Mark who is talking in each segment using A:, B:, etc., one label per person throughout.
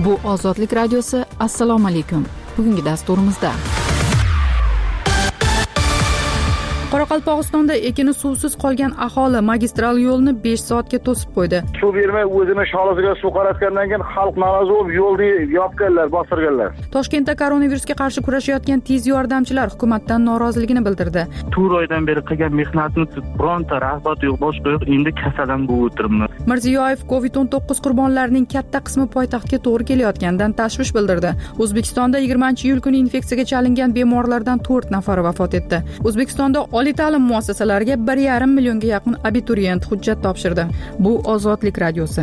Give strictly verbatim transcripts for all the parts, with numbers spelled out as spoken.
A: Bu Ozodlik radiosi. Assalomu alaykum. Bugungi dasturimizda Qoraqalpog'istonda ekini suvsiz qolgan aholi magistral yo'lni besh soatga to'sib qo'ydi.
B: Suv bermay o'zini sholasiga suv qaratgandan keyin xalq norozi bo'lib yo'lni yopganlar, bostirganlar.
A: Toshkentda koronavirusga qarshi kurashayotgan tez yordamchilar hukumatdan noroziligini bildirdi.
C: to'rt oydan beri qilgan mehnatni bironta rag'bat yo'q, boshqa yo'q, endi kasalan bo'lib o'tiribman.
A: Mirziyoyev covid o'n to'qqiz qurbonlarining katta qismi poytaxtga to'g'ri kelayotganidan tashvish bildirdi. O'zbekistonda yigirmanchi iyul kuni infeksiyaga chalingan bemorlardan to'rt nafari vafot etdi. O'zbekistonda oliy ta'lim muassasalariga bir yarim millionga yaqin abituriyent hujjat topshirdi. Bu Ozodlik radiosi.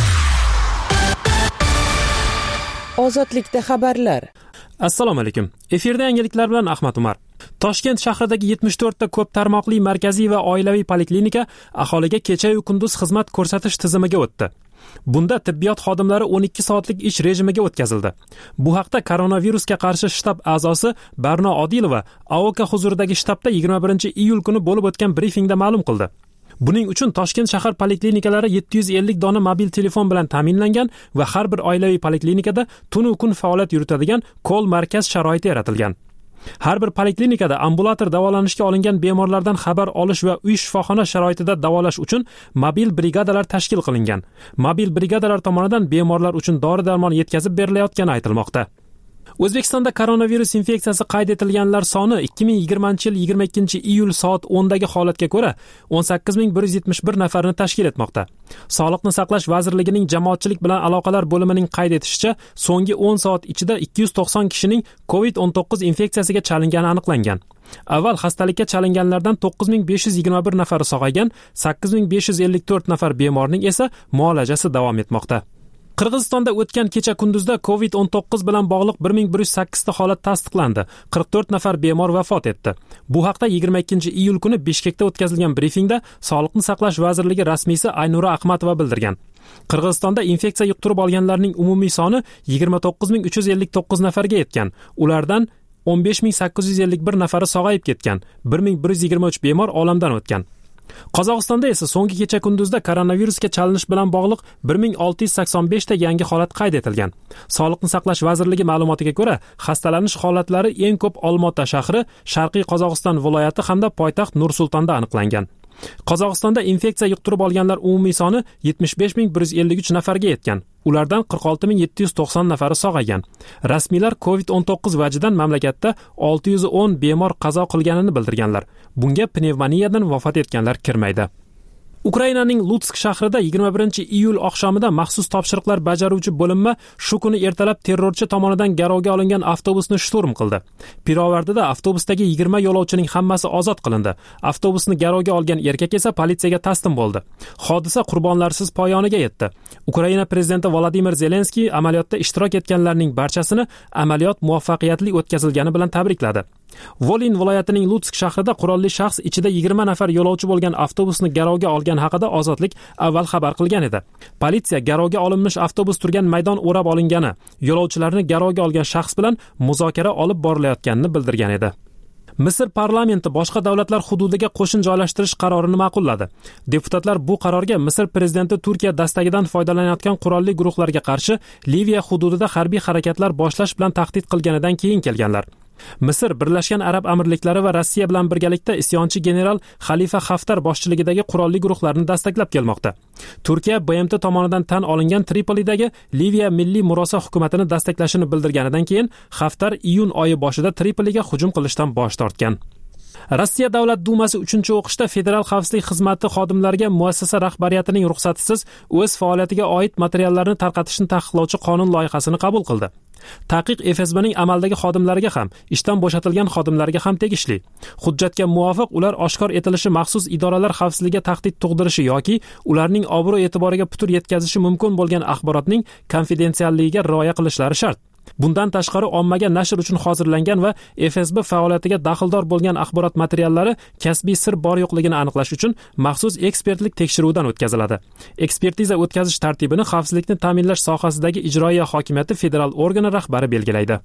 D: Ozodlikda xabarlar.
E: Assalomu alaykum. Efirda yangiliklar bilan Ahmad Umar. Toshkent shahridagi yetmish to'rt ta ko'p tarmoqli markaziy va oilaviy poliklinika aholiga kecha-yu kunduz xizmat ko'rsatish tizimiga o'tdi. Bunda tibbiyot xodimlari o'n ikki soatlik ish rejimiga o'tkazildi. Bu haqda koronavirusga qarshi shtab a'zosi Barno Odilova A O K huzuridagi shtabda yigirma birinchi iyul kuni bo'lib o'tgan brifingda ma'lum qildi. Buning uchun Toshkent shahar poliklinikalari yetti yuz ellik dona mobil telefon bilan ta'minlangan va har bir oilaviy poliklinikada tunu kun faoliyat yuritadigan kol markaz sharoiti yaratilgan. Har bir poliklinikada ambulator davolanishga olingan bemorlardan xabar olish va uy shifoxona sharoitida davolash uchun mobil brigadalar tashkil qilingan. Mobil brigadalar tomonidan bemorlar uchun dori-darmon yetkazib berilayotgani aytilmoqda. O'zbekistonda koronavirus infeksiyasi qayd etilganlar soni ikki ming yigirmanchi yil yigirma ikkinchi iyul soat o'ndagi holatga ko'ra o'n sakkiz ming bir yuz yetmish bir nafarni tashkil etmoqda. Sog'liqni saqlash vazirligining jamoatchilik bilan aloqalar bo'limining qayd etishicha, so'nggi o'n soat ichida ikki yuz to'qson kishining covid o'n to'qqiz infeksiyasiga chalingani aniqlangan. Avval xastalikka chalinganlardan to'qqiz ming besh yuz yigirma bir nafari sog'aygan, sakkiz ming besh yuz ellik to'rt nafar bemorning esa muolajasi davom etmoqda. Qirg'izistonda o'tgan kecha kunduzda covid o'n to'qqiz bilan bog'liq bir ming bir yuz sakkiz ta holat tasdiqlandi. qirq to'rt nafar bemor vafot etdi. Bu haqda yigirma ikkinchi iyul kuni Bishkekda o'tkazilgan brifingda Sog'liqni saqlash vazirligi rasmiysi Aynura Ahmatova bildirgan. Qirg'izistonda infeksiya yuqtirib olganlarning umumiy soni yigirma to'qqiz ming uch yuz ellik to'qqiz nafarga yetgan. Ulardan o'n besh ming sakkiz yuz ellik bir nafari sog'ayib ketgan. bir ming bir yuz yigirma uch bemor olamdan o'tgan. Qozog'istonda esa so'nggi kecha kunduzda koronavirusga chalinish bilan bog'liq bir ming olti yuz sakson besh ta yangi holat qayd etilgan. Sog'liqni saqlash vazirligi ma'lumotiga ko'ra, xastalanish holatlari eng ko'p Olmaota shahri, Sharqiy Qozog'iston viloyati hamda poytaxt Nur-Sultonda aniqlangan. Qozog'istonda infeksiya yuqtirib olganlar umumiy soni yetmish besh ming bir yuz ellik uch nafarga yetgan. Ulardan qirq olti ming yetti yuz to'qson nafari sog'aygan. Rasmiylar covid o'n to'qqiz vajidan mamlakatda olti yuz o'n bemor qazo qilganini bildirganlar. Bunga pnevmoniyadan vafot etganlar kirmaydi. Ukrainaning Lutsk shahrida yigirma birinchi iyul oqshomida maxsus topshiriqlar bajaruvchi bo'linma shu kuni ertalab terrorchi tomonidan garovga olingan avtobusni shturm qildi. Pirovardida avtobusdagi yigirma yo'lovchining hammasi ozod qilindi. Avtobusni garovga olgan erkak esa politsiyaga taslim bo'ldi. Hodisa qurbonlarsiz poyoniga yetdi. Ukraina prezidenti Vladimir Zelenskiy amaliyotda ishtirok etganlarning barchasini amaliyot muvaffaqiyatli o'tkazilgani bilan tabrikladi. Volin viloyatining Lutsk shahrida qurolli shaxs ichida yigirma nafar yo'lovchi bo'lgan avtobusni garovga olgan haqida Ozodlik avval xabar qilgan edi. Politsiya garovga olinmish avtobus turgan maydon o'rab olingani, yo'lovchilarni garovga olgan shaxs bilan muzokara olib borilayotganini bildirgan edi. Misr parlamenti boshqa davlatlar hududiga qo'shin joylashtirish qarorini ma'qulladi. Deputatlar bu qarorga Misr prezidenti Turkiya dastagidan foydalanayotgan qurolli guruhlarga qarshi Liviya hududida harbiy harakatlar boshlash bilan tahdid qilganidan keyin kelganlar. Misr Birlashgan Arab Amirliklari va Rossiya bilan birgalikda isyonchi general Xalifa Xaftar boshchiligidagi qurolli guruhlarni dastaklab kelmoqda. Turkiya B M T tomonidan tan olingan Tripolidagi Liviya milliy murosa hukumatini dastaklashini bildirganidan keyin Xaftar iyun oyi boshida Tripoliga hujum qilishdan bosh tortgan. Rossiya Davlat Dumasi uchinchi o'qishda Federal xavfsizlik xizmati xodimlariga muassasa rahbariyatining ruxsatisiz o'z faoliyatiga oid materiallarni tarqatishni taqiqlovchi qonun loyihasini qabul qildi. Taqiq F S Bning amaldagi xodimlariga ham, ishdan bo'shatilgan xodimlarga ham tegishli. Hujjatga muvofiq ular oshkor etilishi maxsus idoralar xavfsizligiga tahdid tug'dirishi yoki ularning obro' e'tiboriga putur yetkazishi mumkin bo'lgan axborotning konfidensialligiga rioya qilishlari shart. Bundan tashqari ommaga nashr uchun hozirlangan va F S B faoliyatiga daxldor bo'lgan axborot materiallari kasbiy sir bor yo'qligini aniqlash uchun maxsus ekspertlik tekshiruvdan o'tkaziladi. Ekspertiza o'tkazish tartibini xavfsizlikni ta'minlash sohasidagi ijroiya hokimiyati federal organi rahbari belgilaydi.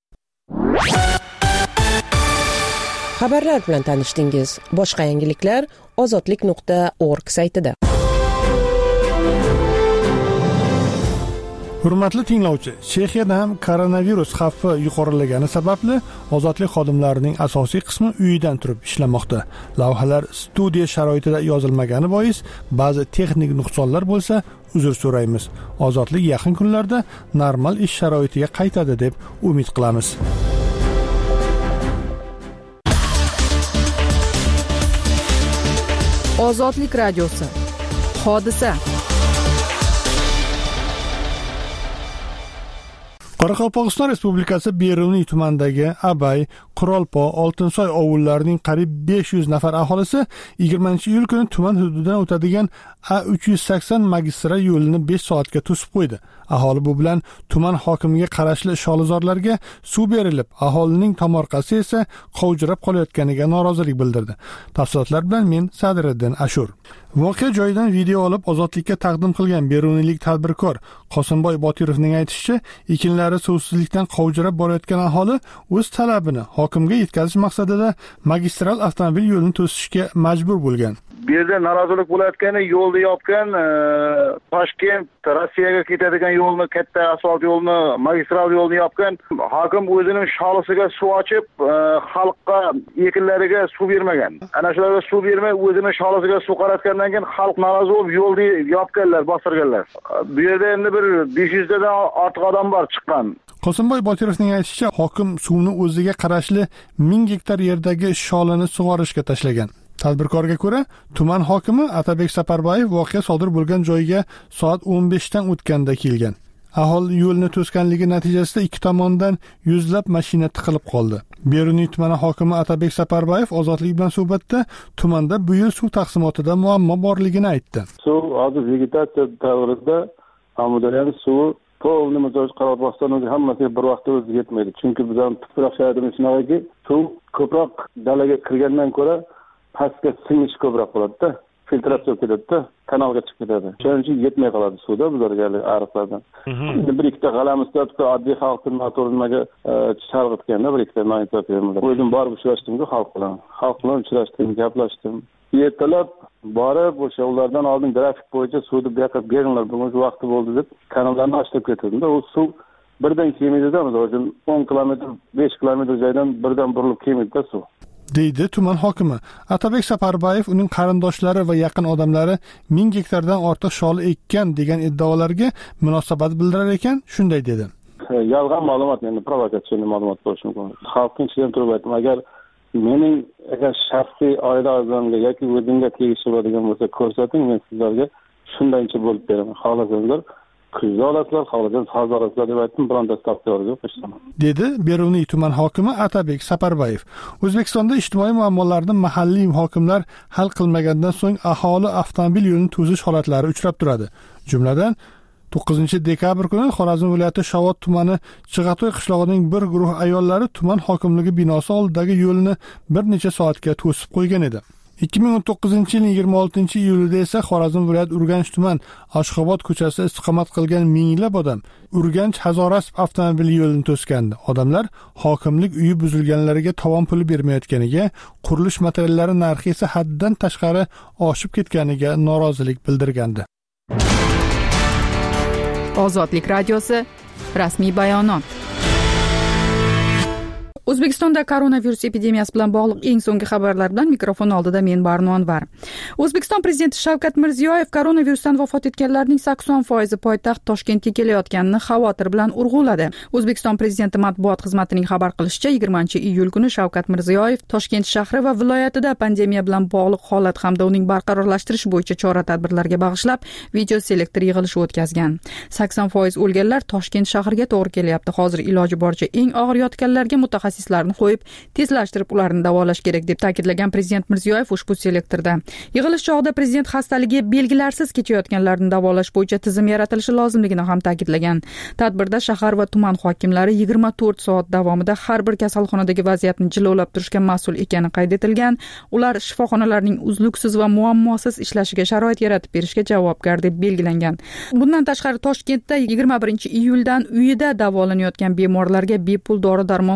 D: Xabarlar bilan tanishdingiz. Boshqa yangiliklar ozodlik nuqta org saytida.
F: Hurmatli tinglovchi, Chexiyada ham koronavirus xavfi yuqorilagani sababli ozodlik xodimlarining asosiy qismi uyidan turib ishlamoqda. Lavhalar studiya sharoitida yozilmagani bois ba'zi texnik nuqsonlar bo'lsa, uzr so'raymiz. Ozodlik yaqin kunlarda normal ish sharoitiga qaytadi deb umid qilamiz.
A: Ozodlik radiosi. Hodisa.
F: Qoraqalpog'iston Respublikasi Beruniy tumanidagi Abay, Qurolpo, Oltinsoy ovullarining qariyb besh yuz nafar aholisi yigirmanchi iyul kuni tuman hududidan o'tadigan A uch yuz sakson magistral yo'lini besh soatga to'sib qo'ydi. Aholi bu bilan tuman hokimiga qarashli sholizorlarga suv berilib, aholining tomorqasi esa qovjirab qolayotganiga norozilik bildirdi. Tafsilotlar bilan men Sadiriddin Ashur. Voqea joyidan video olib ozodlikka taqdim qilgan beruniylik tadbirkor Qosimboy Botirovning aytishicha, ekinlari suvsizlikdan qovjirab borayotgan aholi o'z talabini hokimga yetkazish maqsadida magistral avtomobil yo'lini to'sishga majbur bo'lgan.
B: Bu yerda norozilik bo'layotgani yo'lni yopgan, Toshkent Rossiyaga ketadigan yo'lni, katta asfalt yo'lni, magistral yo'lni yopgan. Hokim o'zining sholisiga suv ochib, xalqqa ekinlariga suv bermagan. Ana shularga suv bermay, o'zining sholisiga suv qaratgandan keyin xalq norozi bo'lib yo'lni yopganlar, bostirganlar. Bu yerda endi bir besh yuz tadan ortiq odam bor chiqqan.
F: Qosimboy Botirovning aytishicha, hokim suvni o'ziga qarashli ming gektar yerdagi sholini sug'orishga tashlagan. Tadbirkorga ko'ra, tuman hokimi Atabek Saparbayev voqea sodir bo'lgan joyga soat o'n besh dan o'tganda kelgan. Aholi yo'lni to'sganligi natijasida ikki tomondan yuzlab mashina tiqilib qoldi. Beruniy tumani hokimi Atabek Saparbayev ozodlik bilan suhbatda tumanda bu yil suv taqsimotida muammo borligini aytdi.
G: Suv hozir vegetatsiya davrida Amudaryoning suvi polni mijoj Qoraqalpog'istonning hammasiga bir vaqtda o'zi yetmaydi. Chunki bizning tuproq shaharimiz shunaqaki, suv ko'proq dalaga kirgandan ko'ra pastga singish ko'proq bo'ladi-da, filtratsiya ketadi-da, kanalga chiqib ketadi. Shuning uchun yetmay qoladi suvda bizlarga ariqlardan. Endi bir ikkita g'alamisda oddiy xalqning noto'g'rimaga chalg'itganda bir ikkita noinsof yerlar. O'zim borib uchrashdimku xalq bilan. Xalq bilan uchrashdim, gaplashdim. Ertalab borib o'sha ulardan oldin grafik bo'yicha suvni bu yoqqa beringlar, bugun vaqti bo'ldi deb kanallarni ochib ketdim-da. U suv birdan kelmaydi-da, o'zim o'n kilometr, besh kilometr joydan birdan burilib kelmaydi-da suv.
F: deydi tuman hokimi. Atabek Saparbayev uning qarindoshlari va yaqin odamlari ming gektardan ortiq shol ekkan degan iddaolarga munosabat bildirar ekan, shunday dedi.
G: Yolg'on ma'lumot, endi provokatsion ma'lumot bo'lishi mumkin. Xalqning ichidan turib aytdim, agar mening agar shaxsiy oila a'zomga yoki o'zimga tegishli bo'ladigan bo'lsa ko'rsating, men sizlarga shundancha bo'lib beraman. Xohlasanglar kuzda olasizlar, xohlasangiz hozir olasizlar deb aytdim, bironta stavka yo'q ishlaman.
F: Dedi Beruniy tuman hokimi Atabek Saparbayev. O'zbekistonda ijtimoiy muammolarni mahalliy hokimlar hal qilmagandan so'ng aholi avtomobil yo'lini to'sish holatlari uchrab turadi. Jumladan to'qqizinchi dekabr kuni Xorazm viloyati Shovot tumani Chig'atoy qishlog'ining bir guruh ayollari tuman hokimligi binosi oldidagi yo'lni bir necha soatga to'sib qo'ygan edi. ikki ming o'n to'qqizinchi yilning yigirma oltinchi iyulida esa Xorazm viloyat Urganch tuman Ashxobod ko'chasida istiqomat qilgan minglab odam Urganch Hazorasp avtomobil yo'lini to'sgandi. Odamlar hokimlik uyi buzilganlariga tovon puli bermayotganiga, qurilish materiallari narxi esa haddan tashqari oshib ketganiga norozilik bildirgandi.
A: Ozodlik radiosi rasmiy bayonot. O'zbekistonda koronavirus epidemiyasi bilan bog'liq eng so'nggi xabarlar bilan mikrofon oldida men Barno Anvar. O'zbekiston prezidenti Shavkat Mirziyoyev koronavirusdan vafot etganlarning sakson foizi poytaxt Toshkentga kelayotganini xavotir bilan urg'uladi. O'zbekiston prezidenti matbuot xizmatining xabar qilishicha, yigirmanchi iyul kuni Shavkat Mirziyoyev Toshkent shahri va viloyatida pandemiya bilan bog'liq holat hamda uning barqarorlashtirish bo'yicha chora-tadbirlarga bag'ishlab video selektor yig'ilishi o'tkazgan. sakson foiz o'lganlar Toshkent shahriga to'g'ri kelyapti. Hozir iloji boricha eng og'ir yotganlarga mutaxassis mutaxassislarni qo'yib, tezlashtirib ularni davolash kerak deb ta'kidlagan prezident Mirziyoyev ushbu selektorda. Yig'ilish chog'ida prezident xastaligi belgilarsiz kechayotganlarni davolash bo'yicha tizim yaratilishi lozimligini ham ta'kidlagan. Tadbirda shahar va tuman hokimlari yigirma to'rt soat davomida har bir kasalxonadagi vaziyatni jilovlab turishga mas'ul ekani qayd etilgan. Ular shifoxonalarning uzluksiz va muammosiz ishlashiga sharoit yaratib berishga javobgar deb belgilangan. Bundan tashqari Toshkentda yigirma birinchi iyuldan uyida davolanayotgan bemorlarga bepul dori-darmon qutishalari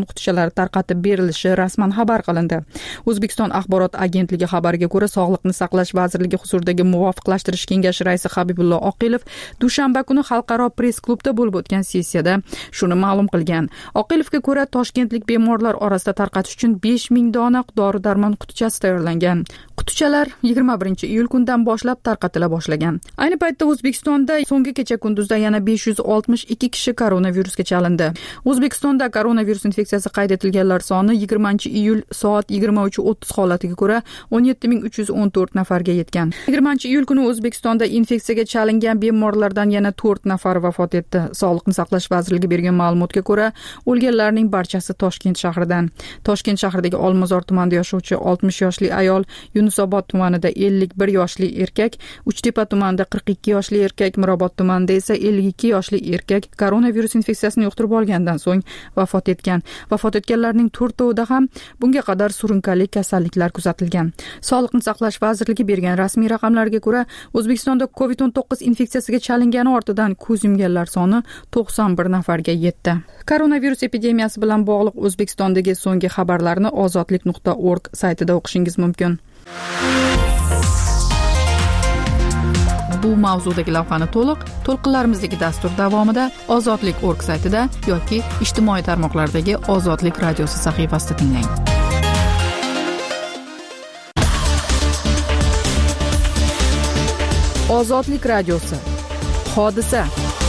A: dorilar tarqatib berilishi rasman xabar qilindi. O'zbekiston axborot agentligi xabariga ko'ra, Sog'liqni saqlash vazirligi huzuridagi muvofiqlashtirish kengashi raisi Habibullo Oqilov dushanba kuni xalqaro press klubda bo'lib o'tgan sessiyada shuni ma'lum qilgan. Oqilovga ko'ra, toshkentlik bemorlar orasida tarqatish uchun besh ming dona dori-darmon qutichasi tayyorlangan. Qutichalar yigirma birinchi iyul kundan boshlab tarqatila boshlagan. Ayni paytda O'zbekistonda so'nggi kecha kunduzda yana besh yuz oltmish ikki kishi koronavirusga chalindi. O'zbekistonda koronavirus infeksiyasi qayd etilganlar soni yigirmanchi iyul soat yigirma uch o'ttiz holatiga ko'ra o'n yetti ming uch yuz o'n to'rt nafarga yetgan. yigirmanchi iyul kuni O'zbekistonda infeksiyaga chalingan bemorlardan yana to'rt nafar vafot etdi. Sog'liqni saqlash vazirligi bergan ma'lumotga ko'ra, o'lganlarning barchasi Toshkent shahridan. Toshkent shahridagi Olmazor tumanida yashovchi oltmish yoshli ayol, Yunusobod tumanida ellik bir yoshli erkak, Uchtepa tumanida qirq ikki yoshli erkak, Mirobod tumanida esa ellik ikki yoshli erkak koronavirus infeksiyasini yuqtirib olgandan so'ng vafot etgan. Vafot etganlarning to'rtovida ham bunga qadar surunkali kasalliklar kuzatilgan. Sog'liqni saqlash vazirligi bergan rasmiy raqamlarga ko'ra, O'zbekistonda covid o'n to'qqiz infeksiyasiga chalingani ortidan ko'z yumganlar soni to'qson bir nafarga yetdi. Koronavirus epidemiyasi bilan bog'liq O'zbekistondagi so'nggi xabarlarni ozodlik nuqta org saytida o'qishingiz mumkin. Bu mavzudagi lavhani to'liq to'lqinlarimizdagi dastur davomida ozodlik nuqta org saytida yoki ijtimoiy tarmoqlardagi Ozodlik radiosi sahifasida tinglang. Ozodlik radiosi. Hodisa.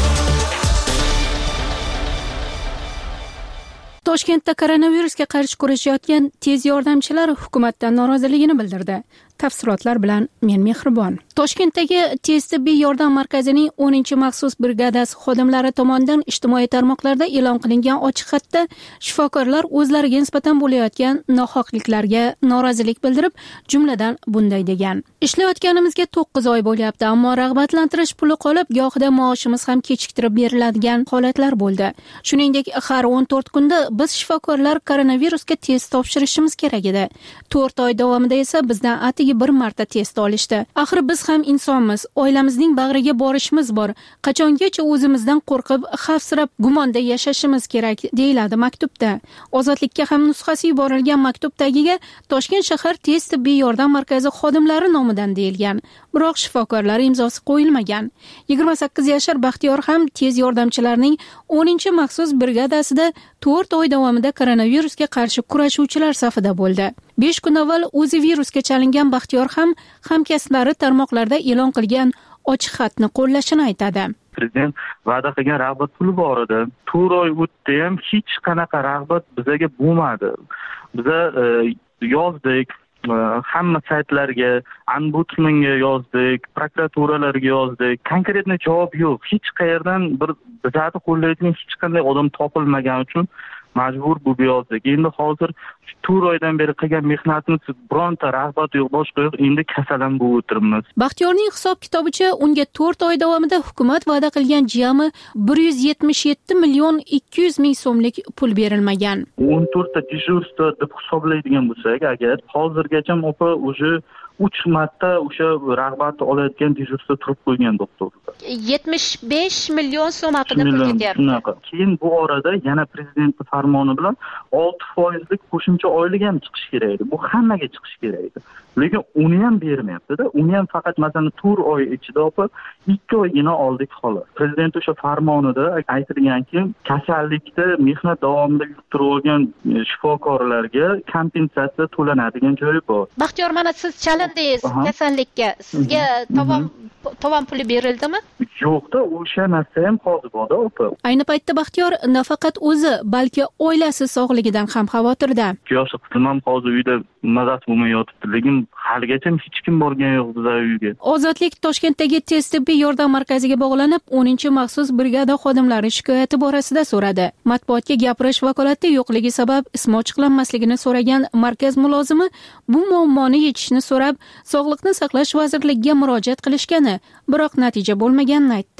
H: Toshkentda koronavirusga qarshi kurashayotgan tez yordamchilar hukumatdan noroziligini bildirdi. Tafsilotlar bilan men Mehribon. Toshkentdagi tez tibbiy yordam markazining o'ninchi maxsus brigadasi xodimlari tomonidan ijtimoiy tarmoqlarda e'lon qilingan ochiq xatda shifokorlar o'zlariga nisbatan bo'layotgan nohaqliklarga norozilik bildirib, jumladan bunday degan: ishlayotganimizga to'qqiz oy bo'lyapti, ammo rag'batlantirish puli qolib, gohida maoshimiz ham kechiktirib beriladigan holatlar bo'ldi. Shuningdek, har o'n to'rt kunda biz shifokorlar koronavirusga test topshirishimiz kerak edi. to'rt oy davomida esa bizdan atigi bir marta test olishdi. Axir biz ham insonmiz, oilamizning bag'riga borishimiz bor. Qachongacha o'zimizdan qo'rqib, xavfsirab, gumonda yashashimiz kerak, deyiladi maktubda. Ozodlikka ham nusxasi yuborilgan maktub tagiga Toshkent shahar tez tibbiy yordam markazi xodimlari nomidan deyilgan. Biroq shifokorlar imzosi qo'yilmagan. yigirma sakkiz yashar Baxtiyor ham tez yordamchilarning o'ninchi maxsus brigadasida to'rt oy davomida koronavirusga qarshi kurashuvchilar safida bo'ldi. besh kun avval o'zi virusga chalingan Baxtiyor ham hamkasblari tarmoqlarda e'lon qilgan ochiq xatni qo'llashini aytadi.
C: Prezident va'da qilgan rag'bat puli bor edi. to'rt oy o'tdi ham hech qanaqa rag'bat bizaga bo'lmadi. Biza e, yozdik, e, hamma saytlarga, ombudsmanga yozdik, prokuraturalarga yozdik. Konkretni javob yo'q. Hech qayerdan bir bizani qo'llaydigan hech qanday odam topilmagani uchun majbur bo'lib yozdik. Endi hozir to'rt oydan beri qilgan mehnatimiz bironta rag'bat yo'q, boshqa yo'q. Endi kasalan bo'lib o'tiribmiz.
H: Baxtiyorning hisob kitobicha unga to'rt oy davomida hukumat va'da qilgan jami bir yuz yetmish yetti million ikki yuz ming so'mlik pul berilmagan.
C: o'n to'rtta dejurstvo deb hisoblaydigan bo'lsak, agar hozirgacha opa o'sha uch marta o'sha rag'batni olayotgan dejurstvo turib qo'ygan doktor.
I: yetmish besh million so'm haqida pul ketyapti.
C: Keyin bu orada yana prezidentning farmoni bilan olti foizlik qo'shimcha oylik ham chiqish kerak edi. Bu hammaga chiqish kerak edi. Lekin uni ham bermayapti-da. Uni ham faqat masalan to'rt oy ichida opa ikki oygina oldik xolos. Prezident o'sha farmonida aytilganki, kasallikda mehnat davomida yuqtirib olgan shifokorlarga kompensatsiya to'lanadigan joyi bor.
I: Baxtiyor, mana siz chalindingiz kasallikka. Sizga tovon tovon puli berildimi?
C: Yo'qda, o'sha narsa ham hozir bor-da, opa.
H: Ayni paytda Baxtiyor nafaqat o'zi, balki oilasi sog'ligidan ham xavotirda.
C: Yoshi qizim ham hozir uyda mazasi bo'lmay yotibdi, lekin haligacha hech kim borgan yo'q bizlar uyga.
H: Ozodlik Toshkentdagi tez tibbiy yordam markaziga bog'lanib, o'ninchi maxsus brigada xodimlari shikoyati borasida so'radi. Matbuotga gapirish vakolati yo'qligi sabab ismi ochiqlanmasligini so'ragan markaz mulozimi bu muammoni yechishni so'rab, Sog'liqni saqlash vazirligiga murojaat qilishgani, biroq natija bo'lmaganini aytdi.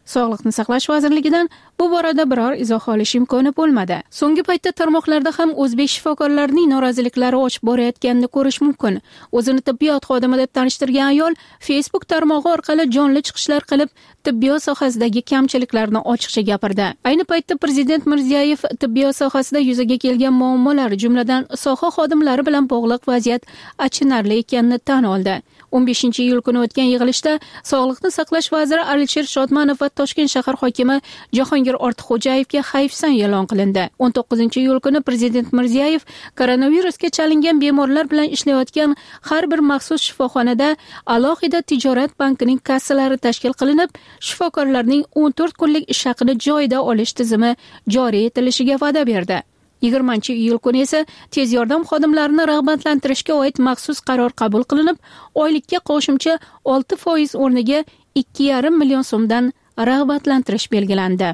H: Sog'liqni saqlash vazirligidan bu borada biror izoh olish imkoni bo'lmadi. So'nggi paytda tarmoqlarda ham o'zbek shifokorlarining noroziliklari oshib borayotganini ko'rish mumkin. O'zini tibbiyot xodimi deb tanishtirgan ayol Facebook tarmog'i orqali jonli chiqishlar qilib, tibbiyot sohasidagi kamchiliklarni ochiqcha gapirdi. Ayni paytda Prezident Mirziyoyev tibbiyot sohasida yuzaga kelgan muammolar, jumladan soha xodimlari bilan bog'liq vaziyat achinarli ekanini tan oldi. o'n beshinchi iyul kuni o'tgan yig'ilishda Sog'liqni saqlash vaziri Alisher Shodmonov va Toshkent shahar hokimi Jahongir Ortiqxo'jayevga hayfsan e'lon qilindi. o'n to'qqizinchi iyul kuni Prezident Mirziyoyev koronavirusga chalingan bemorlar bilan ishlayotgan har bir maxsus shifoxonada alohida tijorat bankining kassalari tashkil qilinib, shifokorlarning o'n to'rt kunlik ish haqini joyida olish tizimi joriy etilishiga va'da berdi. yigirmanchi iyul kuni esa tez yordam xodimlarini rag'batlantirishga oid maxsus qaror qabul qilinib, oylikka qo'shimcha olti foiz o'rniga ikki yarim million so'mdan rag'batlantirish belgilandi.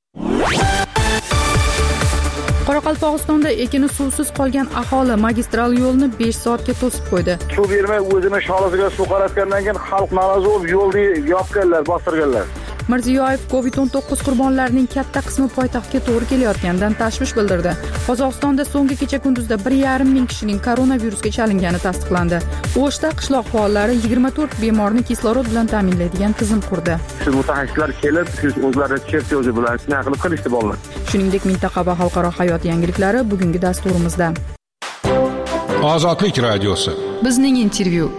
A: Qoraqalpog'istonda ekini suvsiz qolgan aholi magistral yo'lni besh soatga to'sib qo'ydi.
B: Suv bermay o'zini sholasiga suv qaratgandan keyin xalq norozi bo'lib yo'lni yopganlar, bostirganlar.
A: Mirziyoyev covid o'n to'qqiz qurbonlarining katta qismi poytaxtga to'g'ri kelayotganidan tashvish bildirdi. Qozog'istonda so'nggi kecha kunduzda bir yarim ming kishining koronavirusga chalingani tasdiqlandi. O'shda qishloq faollari yigirma to'rt bemorni kislorod bilan ta'minlaydigan tizim qurdi.
J: Siz mutaxassislar kelib, siz o'zlari chertyoji bilan shunday qilib qilishdi bolalar.
A: Shuningdek, mintaqa va xalqaro hayot yangiliklari bugungi dasturimizda.
K: Ozodlik radiosi.
A: Bizning intervyu.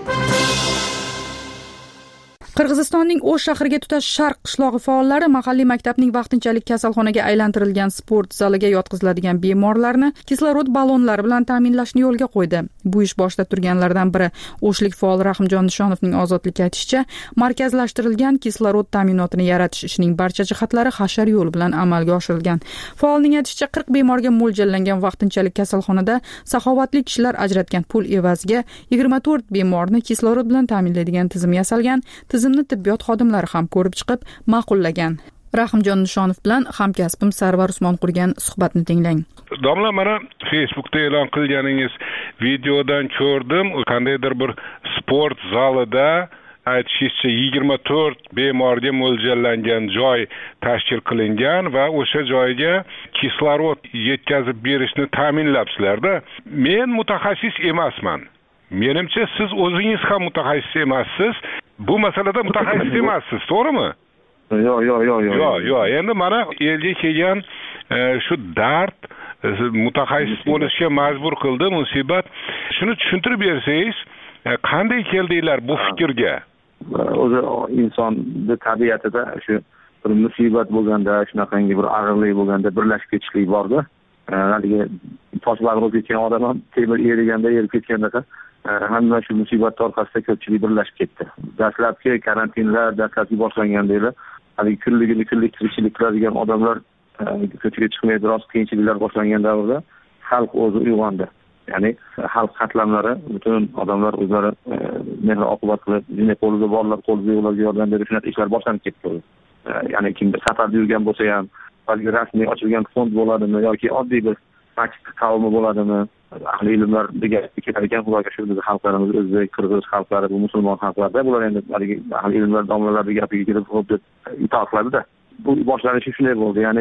A: Qirg'izistonning O'sh shahriga tutash Sharq qishlog'i faollari mahalliy maktabning vaqtinchalik kasalxonaga aylantirilgan sport zaliga yotqiziladigan bemorlarni kislorod ballonlari bilan ta'minlashni yo'lga qo'ydi. Bu ish boshida turganlardan biri O'shlik faol Rahimjon Nishonovning ozodlikka aytishicha, markazlashtirilgan kislorod ta'minotini yaratish ishining barcha jihatlari hashar yo'l bilan amalga oshirilgan. Faolning aytishicha, qirq bemorga mo'ljallangan vaqtinchalik kasalxonada saxovatli kishilar ajratgan pul evaziga yigirma to'rt bemorni kislorod bilan ta'minlaydigan tizim yasalgan. Tizimni tibbiyot xodimlari ham ko'rib chiqib, ma'qullagan. Rahimjon Nishonov bilan hamkasbim Sarvar Usmon qurgan suhbatni tinglang.
K: Domla, mana Facebookda e'lon qilganingiz videodan ko'rdim. Qandaydir bir sport zalida aytishicha yigirma to'rt bemorga mo'ljallangan joy tashkil qilingan va o'sha joyga kislorod yetkazib berishni ta'minlabsizlar-da. Men mutaxassis emasman. Menimcha siz o'zingiz ham mutaxassis emassiz. Bu masalada mutaxassis emassiz, to'g'rimi?
J: Yo'q, yo'q, yo'q, yo'q.
K: Yo'q, yo'q. Endi mana elga kelgan shu dard mutaxassis bo'lishga majbur qildi, musibat. Shuni tushuntirib bersangiz, qanday keldinglar bu fikrga?
J: O'zi insonni tabiatida shu bir musibat bo'lganda, shunaqangi bir og'irlik bo'lganda birlashib ketishlik bor-da. Haligi tosh bag'rib ketgan odam ham temir eriganda erib ketganda hamma shu musibat orqasida ko'pchilik birlashib ketdi. Dastlabki karantinlar, dastlabki boshlanganda haligi kunligini kunlik tirikchilik qiladigan odamlar ko'chaga chiqmay biroz qiyinchiliklar boshlangan davrda xalq o'zi uyg'ondi. Ya'ni xalq qatlamlari, butun odamlar o'zlari mehr oqibat qilib, jini qo'lida borlar, qo'lida yo'qlarga yordam berish shunaqa ishlar boshlanib ketdi. Ya'ni kimdir safarda yurgan bo'lsa ham, balki rasmiy ochilgan fond bo'ladimi yoki oddiy bir masjid qavmi bo'ladimi, ahli ilmlar degan ketar ekan. Xudoga shukur, biz xalqlarimiz, o'zbek, qirg'iz xalqlari, bu musulmon xalqlarda bular endi haligi ahli ilmlar domlalarning gapiga kelib xo'p deb itoat qiladi-da. Bu boshlanishi shunday bo'ldi. Ya'ni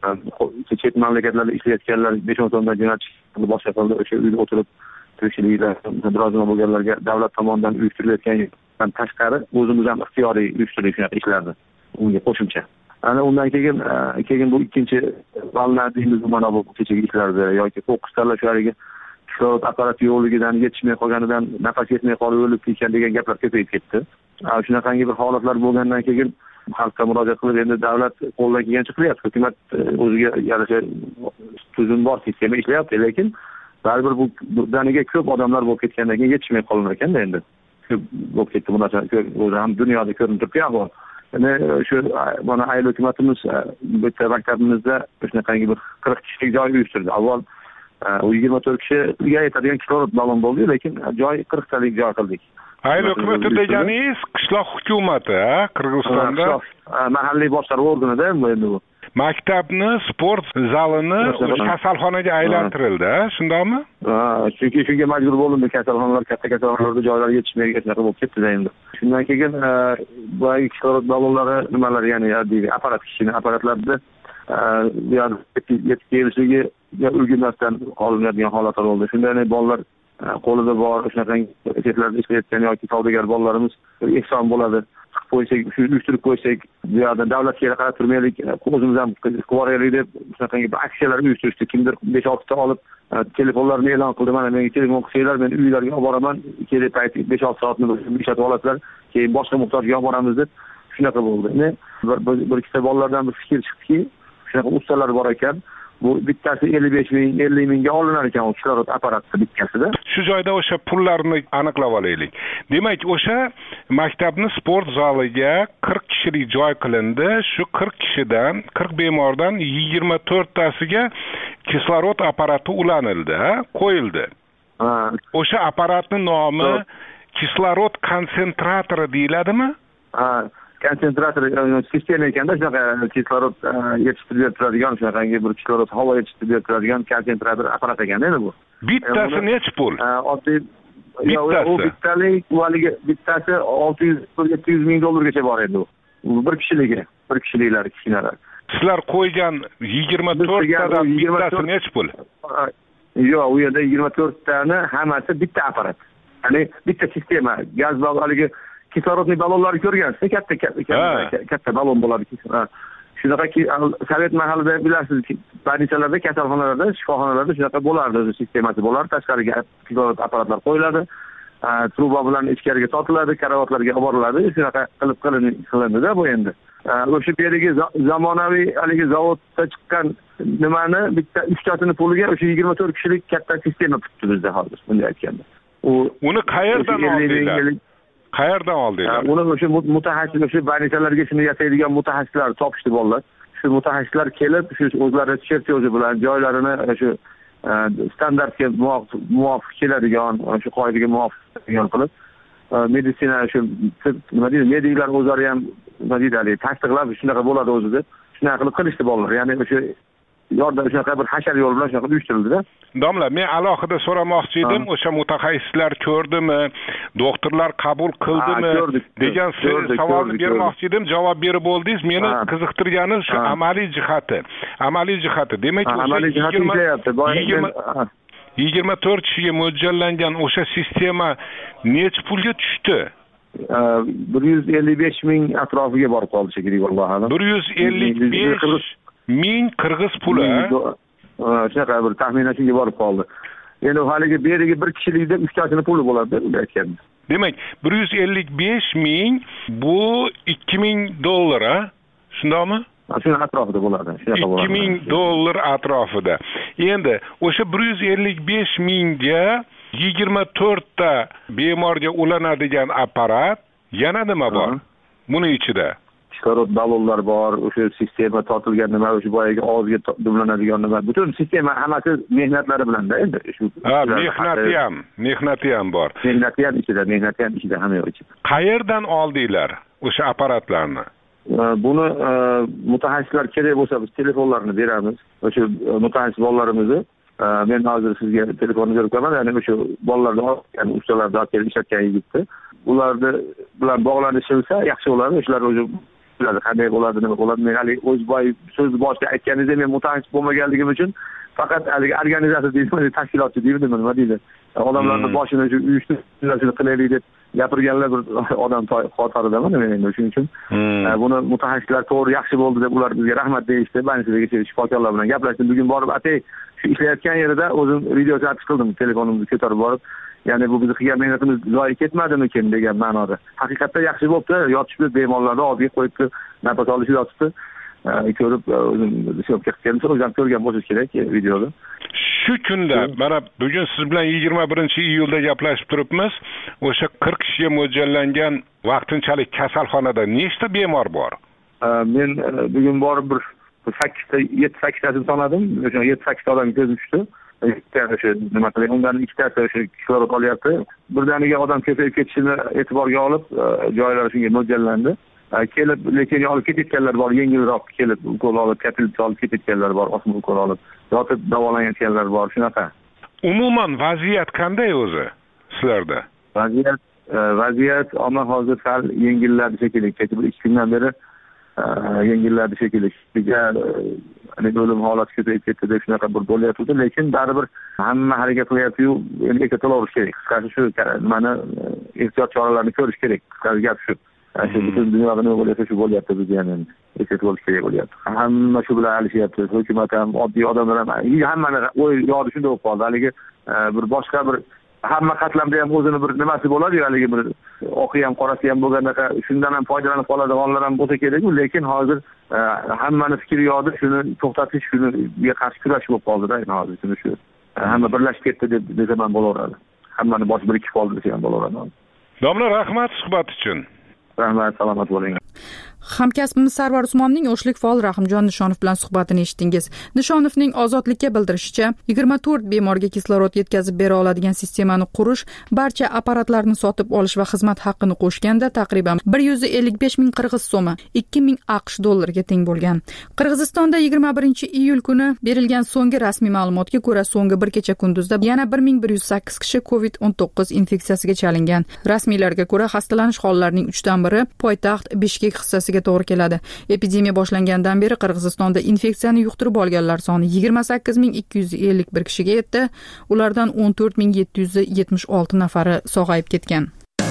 J: chet mamlakatlarda ishlayotganlar besh o'n so'mdan jo'natishni boshqa qildi. O'sha uyda o'tirib tirikchiliklar, biroz nima bo'lganlarga davlat tomonidan uyushtiriladigan tashqari o'zimiz ham ixtiyoriy uyushtirdik shunaqa ishlarni. Unga qo'shimcha. Ana undan keyin keyin bu ikkinchi ballar deymiz, mana bu kechagi ishlarda yoki o'qish tanlashlariga kislorod apparati yo'qligidan, yetishmay qolganidan, nafas yetmay qolib o'lib ketgan degan gaplar ko'payib ketdi. Shunaqangi bir holatlar bo'lgandan keyin xalqqa murojaat qilib, endi davlat qo'ldan kelgancha qilyapti. Hukumat o'ziga yarasha tuzum bor, sistema ishlayapti, lekin baribir bu daniga ko'p odamlar bo'lib ketgandan keyin yetishmay qolinar ekanda endi. Ko'p bo'lib ketdi bu narsa, o'zi ham dunyoda ko'rinib turibdi ahvol. Ya'ni shu mana ayol hukumatimiz bitta maktabimizda shunaqangi bir qirq kishilik joy uyushtirdi. Avval u yigirma to'rt kishiga yetadigan kislorod ballon bo'ldi, lekin joy qirqtalik joy qildik.
K: Ayol hukumati deganingiz qishloq hukumati, ha, Qirg'izistonda
J: mahalliy boshqaruv organida endi bu.
K: maktabni sport zalini kasalxonaga aylantirildi, shundaymi?
J: Ha, chunki shunga majbur bo'ldim. Kasalxonalar, katta kasalxonalarda joylar yetishmaydi, shunaqa bo'lib ketdi endi. Shundan keyin boyagi kislorod ballonlari nimalar, ya'ni apparat kichkina apparatlarda yetib kelishiga ulgurmasdan olinadigan holatlar bo'ldi. Shunday bolalar qo'lida bor, shunaqangi chetlarda ishlayotgan yoki savdogar bolalarimiz ehson bo'ladi. Chiqib qo'ysak, shu uyushtirib qo'ysak, bu yerda davlatga qarab turmaylik, o'zimiz ham qilib yuboraylik deb shunaqangi aksiyalar uyushtirishdi. Kimdir besh olti ta olib telefonlarini e'lon qildi, mana menga telefon qilsanglar, men uylarga olib boraman, kerak payt besh olti soatni ishlatib olasizlar, keyin boshqa muhtojga olib boramiz deb shunaqa bo'ldi. Bir ikkita bolalardan bir fikr chiqdiki, shunaqa ustalar bor ekan, bu bittasi ellik besh ming, ellik mingga olinar ekan o kislorod apparati bittasida.
K: Shu joyda o'sha pullarni aniqlab olaylik. Demak, o'sha maktabning sport zaliga qirq kishilik joy qilindi. Shu qirq kishidan, qirq bemordan yigirma to'rttasiga kislorod apparati ulanildi, qo'yildi. O'sha apparatning nomi kislorod konsentratori deyiladimi?
J: Ha, konsentrator sistema ekanda, shunaqa kislorod yetishtirib turadigan, shunaqangi bir kislorod havo yetishtirib turadigan konsentrator apparat ekan endi bu.
K: Bittasi necha pul?
J: Oddiy bittasi. U bittalik, valigi bittasi olti yuz yetti yuz ming dollargacha bor edi u. Bir kishiligi, bir kishiliklar, kichkinalar.
K: Sizlar qo'ygan yigirma to'rttadan bittasi necha pul?
J: Yo'q, u yerda yigirma to'rttani hammasi bitta apparat. Ya'ni bitta sistema, gaz balonlariga kislorodni ballonlarni ko'rgansiz, katta katta katta ballon bo'ladi. Shunaqaki Sovet mahallida bilasiz, больницаlarda, kasalxonalarda, shifoxonalarda shunaqa bo'lardi, sistemasi bo'lardi. Tashqariga kislorod apparatlar qo'yiladi, truba bilan ichkariga tortiladi, karavotlarga olib boriladi. Shunaqa qilib qilindi-da bu endi. O'sha yerga zamonaviy haligi zavodda chiqqan nimani bitta uchtasini puliga o'sha yigirma to'rt kishilik katta sistema tutdi bizda hozir, bunday aytganda. U
K: uni qayerdan oldilar? Qayerdan oldinglar?
J: Uni o'sha mutaxassis, o'sha больницаlarga shuni yasaydigan mutaxassislar topishdi bolalar. Shu mutaxassislar kelib, shu o'zlari chertyoji bilan joylarini shu standartga muvofiq keladigan, shu qoidaga muvofiq qilib, meditsina shu nima deydi, mediklar o'zlari ham nima deydi, tasdiqlab shunaqa bo'ladi o'zi deb, shunaqa qilib qilishdi bolalar. Ya'ni o'sha yordam shunaqa bir hashar yo'l bilan shunaqa uyushtirildi-da.
K: Domla, men alohida so'ramoqchi edim, o'sha mutaxassislar ko'rdimi, doktorlar qabul qildimi degan savolni bermoqchi edim, javob berib bo'ldingiz. Meni qiziqtirgani shu amaliy jihati. Amaliy jihati. Demak, o'sha yigirma to'rt kishiga mo'ljallangan o'sha sistema necha pulga tushdi?
J: bir yuz ellik besh ming atrofiga borib qoldi shekilli, vallohu.
K: bir yuz ellik besh ming qirg'iz puli.
J: Shunaqa bir taxminan shunga borib qoldi. Endi haligi beriga bir kishilikda uchtasini puli bo'ladi deb aytganda.
K: Demak, bir yuz ellik besh ming bu ikki ming dollar, a? Shundaymi?
J: Shuna atrofida bo'ladi. Shunaqa bo'ladi.
K: ikki ming dollar atrofida. Endi o'sha bir yuz ellik besh mingga yigirma to'rtta bemorga ulanadigan apparat, yana nima bor? Buni ichida
J: kislorod ballonlar bor, o'sha sistema tortilgan nima, o'sha boyaga og'izga dumlanadigan nima, butun sistema hammasi mehnatlari bilan-da endi.
K: Ha, mehnati ham, mehnati ham bor.
J: Mehnati ham ichida, mehnati ham ichida, hamma yo'q ichida.
K: Qayerdan oldinglar o'sha apparatlarni?
J: Buni mutaxassislar kerak bo'lsa biz telefonlarini beramiz. O'sha mutaxassis bolalarimizni men hozir sizga telefonni berib qo'yaman, ya'ni o'sha bolalarni, ya'ni ustalarni olib ishlatgan yigitni. Ularni bilan bog'lanishilsa yaxshi bo'ladi. O'shalar o'zi biladi qanday bo'ladi, nima bo'ladi. Men hali o'z boy so'z boshida aytganingizda men mutaxassis bo'lmaganligim uchun faqat haligi organizatsiya deydi, tashkilotchi deydi, nima deydi. Odamlarni boshini shu uyushtirishni qilaylik deb gapirganlar bir odam qatoridaman men endi shuning uchun buni mutaxassislar to'g'ri yaxshi bo'ldi deb ular bizga rahmat deyishdi. Bansidagi shifokorlar bilan gaplashdim. Bugun borib atay shu ishlayotgan yerida o'zim video zapish qildim, telefonimni ko'tarib borib. Ya'ni bu bizni qilgan mehnatimiz zoyi ketmadimikin degan ma'noda. Haqiqatda yaxshi bo'libdi. Yotishdi, bemorlarni oldiga qo'yibdi, nafas olishi yotibdi. Ko'rib o'zim syomka qilganimsa, o'zim ko'rgan bo'lish kerak videoda.
K: Shu kunda mana bugun siz bilan yigirma birinchi iyulda gaplashib turibmiz. O'sha qirq kishiga mo'ljallangan vaqtinchalik kasalxonada nechta bemor bor?
J: Men bugun borib bir sakkizta, yetti sakkiztasini sanadim. O'sha yetti sakkizta odam ko'zim tushdi. O'sha nima qilay, undan ikkitasi o'sha kislorod olyapti. Birdaniga odam ko'payib ketishini e'tiborga olib, joylari shunga mo'ljallandi. kelib lekin olib ketayotganlar bor, yengilroq kelib ukol olib katilib olib ketayotganlar bor, osma ukol olib yotib davolanayotganlar bor, shunaqa.
K: Umuman vaziyat qanday o'zi sizlarda?
J: Vaziyat vaziyat omma hozir sal yengilladi shekilli, kecha bir ikki kundan beri yengilladi shekilli. Bizga o'lim holati ko'payib ketdi deb shunaqa bir bo'lyapti, lekin baribir hamma harakat qilyapti-yu, endi ketaverish kerak. Qisqasi shu, mana ehtiyot choralarini ko'rish kerak. Qisqasi gap shu. Shu butun dunyoda nima bo'lyapti, shu bo'lyapti bizga ham endi. Ehtiyot bo'lish kerak bo'lyapti. Hamma shu bilan alishyapti. Hukumat ham, oddiy odamlar ham, hammani o'y yodi shunday bo'lib qoldi. Haligi bir boshqa bir hamma qatlamda ham o'zini bir nimasi bo'ladi, haligi bir oqi ham qorasi ham bo'lganda shundan ham foydalanib qoladiganlar ham bo'lsa kerak-ku, lekin hozir hammani fikri yodi shuni to'xtatish, shuniga qarshi kurash bo'lib qoldi-da, hozir shuni shu. Hamma birlashib ketdi deb desam ham bo'laveradi. Hammani boshi birikib qoldi desam ham bo'laveradi.
K: Domla, rahmat suhbat uchun.
J: Rahmat, salomat bo'ling.
A: Hamkasbimiz Sarvar Usmonning O'shlik faol Rahimjon Nishonov bilan suhbatini eshitdingiz. Nishonovning Ozodlikka bildirishicha, yigirma to'rt bemorga kislorod yetkazib bera oladigan sistemani qurish, barcha apparatlarni sotib olish va xizmat haqqini qo'shganda taqriban bir yuz ellik besh ming qirg'iz so'mi, ikki ming aqsh dollariga teng bo'lgan. Qirg'izistonda yigirma birinchi iyul kuni berilgan so'nggi rasmiy ma'lumotga ko'ra, so'nggi bir kecha kunduzda yana bir ming bir yuz sakkiz kishi covid o'n to'qqiz infeksiyasiga chalingan. Rasmiylarga ko'ra, xastalanish hollarining uchdan biri poytaxt Bishkek hissasiga to'g'ri keladi. Epidemiya boshlangandan beri Qirg'izistonda infeksiyani yuqtirib olganlar soni yigirma sakkiz ming ikki yuz ellik bir kishiga yetdi. Ulardan o'n to'rt ming yetti yuz yetmish olti nafari sog'ayib ketgan.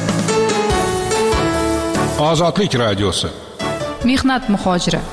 K: Ozodlik radiosi.
A: Mehnat muhojiri.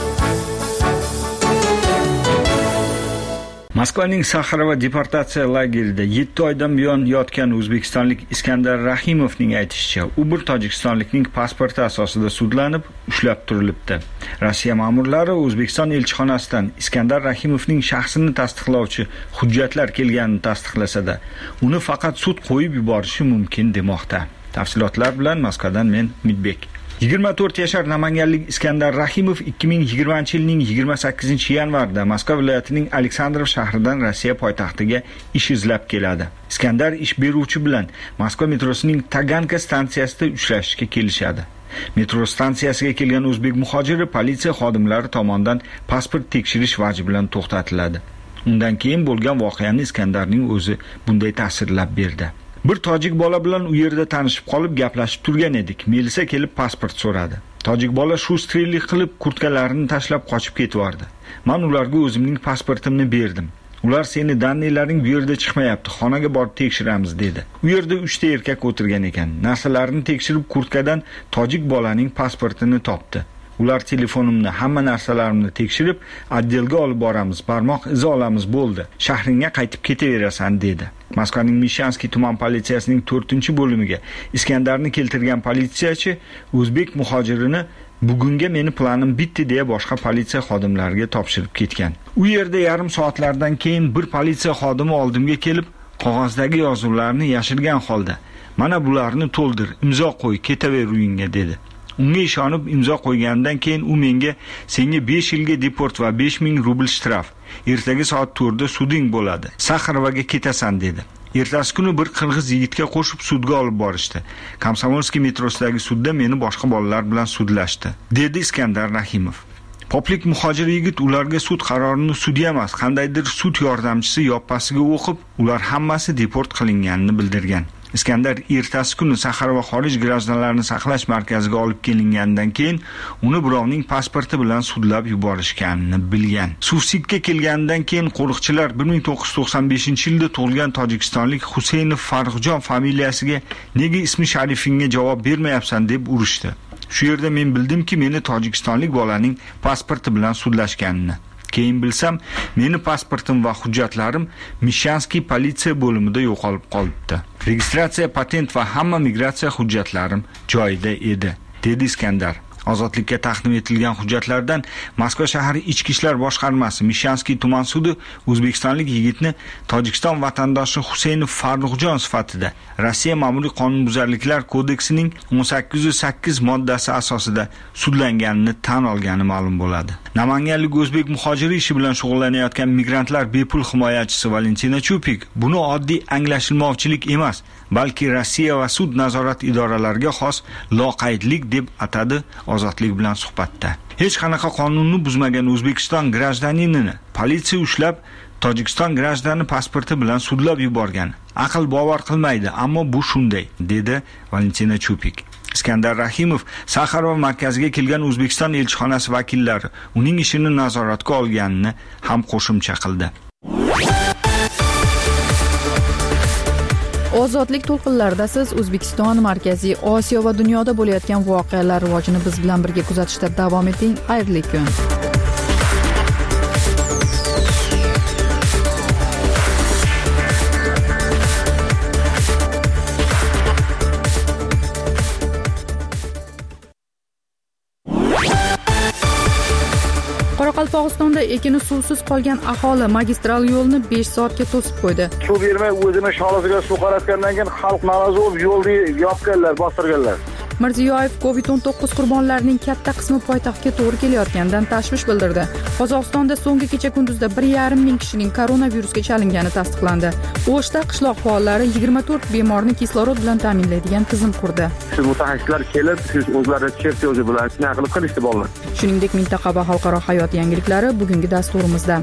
L: Moskvaning Saxarova deportatsiya lagerida yetti oydan buyon yotgan o'zbekistonlik Iskandar Rahimovning aytishicha, u bir tojikistonlikning pasporti asosida sudlanib, ushlab turilibdi. Rossiya ma'murlari O'zbekiston elchixonasidan Iskandar Rahimovning shaxsini tasdiqlovchi hujjatlar kelganini tasdiqlasa-da, uni faqat sud qo'yib yuborishi mumkin demoqda. Tafsilotlar bilan Moskvadan men Umidbek. yigirma to'rt yashar namanganlik Iskandar Rahimov ikki ming yigirmanchi yilning yigirma sakkizinchi yanvarida Moskva viloyatining Aleksandrov shahridan Rossiya poytaxtiga ish izlab keladi. Iskandar ish beruvchi bilan Moskva metrosining Taganka stansiyasida uchrashishga kelishadi. Metro stansiyasiga kelgan o'zbek muhojiri politsiya xodimlari tomonidan pasport tekshirish vaji bilan to'xtatiladi. Undan keyin bo'lgan voqeani Iskandarning o'zi bunday ta'sirlab berdi. Bir tojik bola bilan u yerda tanishib qolib gaplashib turgan edik. Melisa kelib pasport so'radi. Tojik bola shu strellik qilib kurtkalarini tashlab qochib ketvardi. Men ularga o'zimning pasportimni berdim. Ular seni dannilaring bu yerda chiqmayapti, xonaga borib tekshiramiz dedi. U yerda uchta erkak o'tirgan ekan. Narsalarini tekshirib kurtkadan tojik bolaning pasportini topdi. Ular telefonimni, hamma narsalarimni tekshirib, oddelga olib boramiz, barmoq izi olamiz bo'ldi. Shahringga qaytib ketaverasan dedi. Moskvaning Mishanskiy tuman politsiyasining to'rtinchi bo'limiga Iskandarni keltirgan politsiyachi o'zbek muhojirini bugunga meni planim bitdi deya boshqa politsiya xodimlariga topshirib ketgan. U yerda yarim soatlardan keyin bir politsiya xodimi oldimga kelib, qog'ozdagi yozuvlarni yashirgan holda, "Mana bularni to'ldir, imzo qo'y, ketaver uyingga" dedi. Unga ishonib imzo qo'ygandan keyin u menga "Senga besh yilga deport va besh ming rubl shtraf. Ertaga soat to'rtda suding bo'ladi. Saxarovaga ketasan" dedi. Ertasi kuni bir qirg'iz yigitga qo'shib sudga olib borishdi. Komsomolskiy metrosidagi sudda meni boshqa bolalar bilan sudlashdi, dedi Iskandar Rahimov. Poplik muhojir yigit ularga sud qarorini sudya emas, qandaydir sud yordamchisi yoppasiga o'qib, ular hammasi deport qilinganini bildirgan. Iskandar ertasi kuni Saxarova xorij grajdanlarini saqlash markaziga olib kelingandan keyin uni birovning pasporti bilan sudlab yuborishganini bilgan. Suvsikka kelgandan keyin qo'riqchilar bir ming to'qqiz yuz to'qson beshinchi yilda tug'ilgan tojikistonlik Husaynov Farruxjon familiyasiga "Nega ismi sharifingga javob bermayapsan?" deb urishdi. Shu yerda men bildimki, meni tojikistonlik bolaning pasporti bilan sudlashganini. Keyin bilsam, meni pasportim va hujjatlarim Mishanskiy politsiya bo'limida yo'qolib qolibdi. Registratsiya, patent va hamma migratsiya hujjatlarim joyida edi, dedi Iskandar. Ozodlikka taqdim etilgan hujjatlardan Moskva shahar ichki ishlar boshqarmasi Mishanskiy tuman sudi o'zbekistonlik yigitni Tojikiston vatandoshi Husaynov Farruxjon sifatida Rossiya ma'muriy qonunbuzarliklar kodeksining o'n sakkiz yuz sakkiz moddasi asosida sudlanganini tan olgani ma'lum bo'ladi. Namanganlik o'zbek muhojiri ishi bilan shug'ullanayotgan migrantlar bepul himoyachisi Valentina Chupik buni oddiy anglashilmovchilik emas, balki Rossiya va sud nazorat idoralariga xos loqaydlik deb atadi Ozodlik bilan suhbatda. Hech qanaqa qonunni buzmagan O'zbekiston grajdaninini politsiya ushlab Tojikiston grajdani pasporti bilan sudlab yuborgan. Aql bovar qilmaydi, ammo bu shunday, dedi Valentina Chupik. Iskandar Rahimov Saxarov markaziga kelgan O'zbekiston elchixonasi vakillari uning ishini nazoratga olganini ham qo'shimcha qildi.
A: Ozodlik to'lqinlarida siz O'zbekiston, Markaziy Osiyo va dunyoda bo'layotgan voqealar rivojini biz bilan birga kuzatishda davom eting. Xayrli kun. Qoraqalpog'istonda ekini suvsiz qolgan aholi magistral yo'lni besh soatga to'sib qo'ydi.
B: Suv bermay o'zini sholasiga suv qaratgandan keyin xalq norozi bo'lib yo'lni yopganlar, bostirganlar.
A: Mirziyoyev covid o'n to'qqiz qurbonlarining katta qismi poytaxtga to'g'ri kelayotganidan tashvish bildirdi. Qozog'istonda so'nggi kecha kunduzda bir yarim ming kishining koronavirusga chalingani tasdiqlandi. O'shda qishloq faollari yigirma to'rt bemorni kislorod bilan ta'minlaydigan tizim qurdi.
J: Shu mutaxassislar kelib, siz o'zlari chertyoji bilan shunday qilib qilishdi bolalar.
A: Shuningdek, mintaqa va xalqaro hayot yangiliklari bugungi dasturimizda.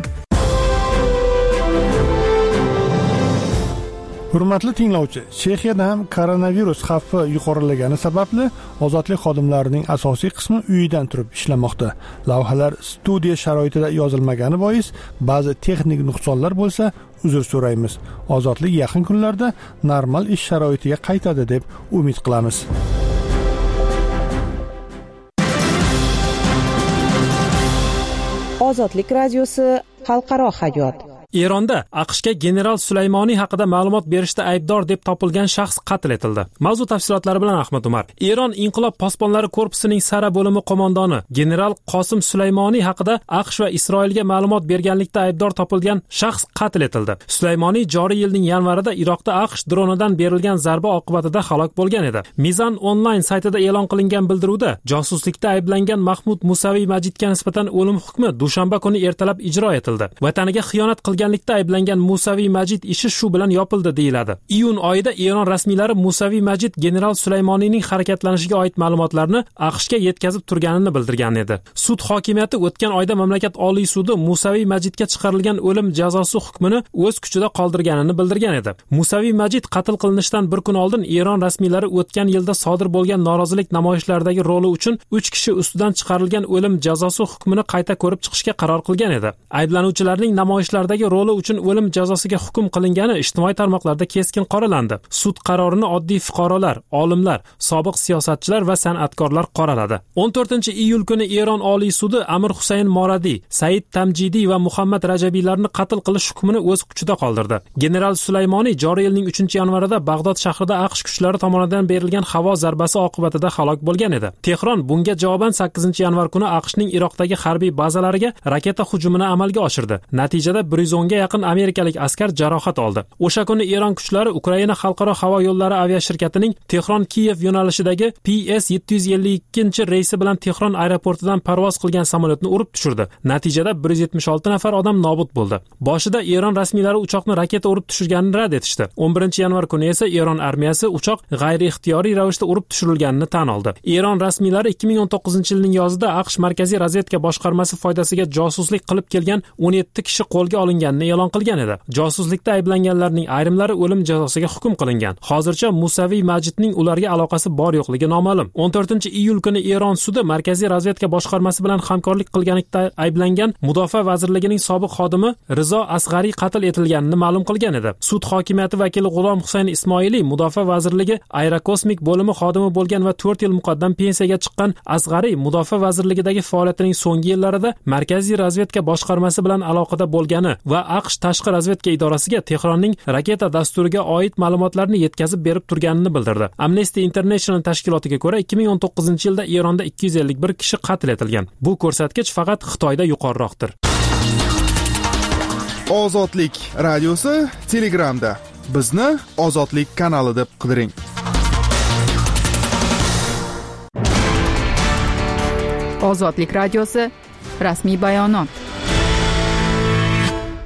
F: Hurmatli tinglovchi, Chexiyada ham koronavirus xavfi yuqorilagani sababli ozodlik xodimlarining asosiy qismi uyidan turib ishlamoqda. Lavhalar studiya sharoitida yozilmagani bois ba'zi texnik nuqsonlar bo'lsa, uzr so'raymiz. Ozodlik yaqin kunlarda normal ish sharoitiga qaytadi deb umid qilamiz.
D: Ozodlik radiosi xalqaro hayot.
E: Eronda AQShga general Sulaymoniy haqida ma'lumot berishda aybdor deb topilgan shaxs qatl etildi. Mavzu tafsilotlari bilan Ahmad Umar. Eron Inqilob posbonlari korpusining Sara bo'limi qo'mondoni general Qosim Sulaymoniy haqida AQSh va Isroilga ma'lumot berganlikda aybdor topilgan shaxs qatl etildi. Sulaymoniy joriy yilning yanvarida Iroqda AQSh dronidan berilgan zarba oqibatida halok bo'lgan edi. Mizan onlayn saytida e'lon qilingan bildiruvda josuslikda ayblangan Mahmud Musaviy Majidga nisbatan o'lim hukmi dushanba kuni ertalab ijro etildi. Vataniga xiyonat qilgan qilganlikda ayblangan Musaviy Majid ishi shu bilan yopildi deyiladi. Iyun oyida Eron rasmiylari Musaviy Majid general Sulaymoniyning harakatlanishiga oid ma'lumotlarni AQShga yetkazib turganini bildirgan edi. Sud hokimiyati o'tgan oyda mamlakat Oliy sudi Musaviy Majidga chiqarilgan o'lim jazosi hukmini o'z kuchida qoldirganini bildirgan edi. Musaviy Majid qatl qilinishidan bir kun oldin Eron rasmiylari o'tgan yilda sodir bo'lgan norozilik namoyishlaridagi roli uchun uch kishi ustidan chiqarilgan o'lim jazosi hukmini qayta ko'rib chiqishga qaror qilgan edi. Ayblanuvchilarning namoyishlardagi roli uchun o'lim jazosiga hukm qilingani ijtimoiy tarmoqlarda keskin qoralandi. Sud qarorini oddiy fuqarolar, olimlar, sobiq siyosatchilar va san'atkorlar qoraladi. o'n to'rtinchi iyul kuni Eron Oliy sudi Amir Husayn Moradiy, Said Tamjidiy va Muhammad Rajabiylarni qatl qilish hukmini o'z kuchida qoldirdi. General Sulaymoniy joriy yilning uchinchi yanvarida Bag'dod shahrida AQSh kuchlari tomonidan berilgan havo zarbasi oqibatida halok bo'lgan edi. Tehron bunga javoban sakkizinchi yanvar kuni AQShning Iroqdagi harbiy bazalariga raketa hujumini amalga oshirdi. Natijada bir yuz o'nga yaqin amerikalik askar jarohat oldi. O'sha kuni Eron kuchlari Ukraina xalqaro havo yo'llari aviashirkatining Tehron-Kiyev yo'nalishidagi P S yetti yuz ellik ikkinchi reysi bilan Tehron aeroportidan parvoz qilgan samolyotni urib tushirdi. Natijada bir yuz yetmish olti nafar odam nobud bo'ldi. Boshida Eron rasmiylari uchoqni raketa urib tushirganini rad etishdi. o'n birinchi yanvar kuni esa Eron armiyasi uchoq g'ayri-ixtiyoriy ravishda urib tushirilganini tan oldi. Eron rasmiylari ikki ming o'n to'qqizinchi yilning yozida AQSh Markaziy razvedka boshqarmasi foydasiga josuslik qilib kelgan o'n yetti kishi qo'lga olinganini e'lon qilgan edi. Josuslikda ayblanganlarning ayrimlari o'lim jazosiga hukm qilingan. Hozircha Musaviy Majidning ularga aloqasi bor yo'qligi noma'lum. o'n to'rtinchi iyul kuni Eron sudi Markaziy razvedka boshqarmasi bilan hamkorlik qilganlikda ayblangan Mudofaa vazirligining sobiq xodimi Rizo Asg'ariy qatl etilganini ma'lum qilgan edi. Sud hokimiyati vakili G'ulom Husayn Ismoiliy Mudofaa vazirligi aerokosmik bo'limi xodimi bo'lgan va to'rt yil muqaddam pensiyaga chiqqan Asg'ariy Mudofaa vazirligidagi faoliyatining so'nggi yillarida Markaziy razvedka boshqarmasi bilan aloqada bo'lgani va AQSh tashqi razvedka idorasiga Tehronning raketa dasturiga oid ma'lumotlarni yetkazib berib turganini bildirdi. Amnesty International tashkilotiga ko'ra ikki ming o'n to'qqizinchi yilda Eronda ikki yuz ellik bir kishi qatl etilgan. Bu ko'rsatkich faqat Xitoyda yuqoriroqdir.
M: Ozodlik radiosi Telegramda. Bizni Ozodlik kanali deb qidiring.
A: Ozodlik radiosi rasmiy bayonot.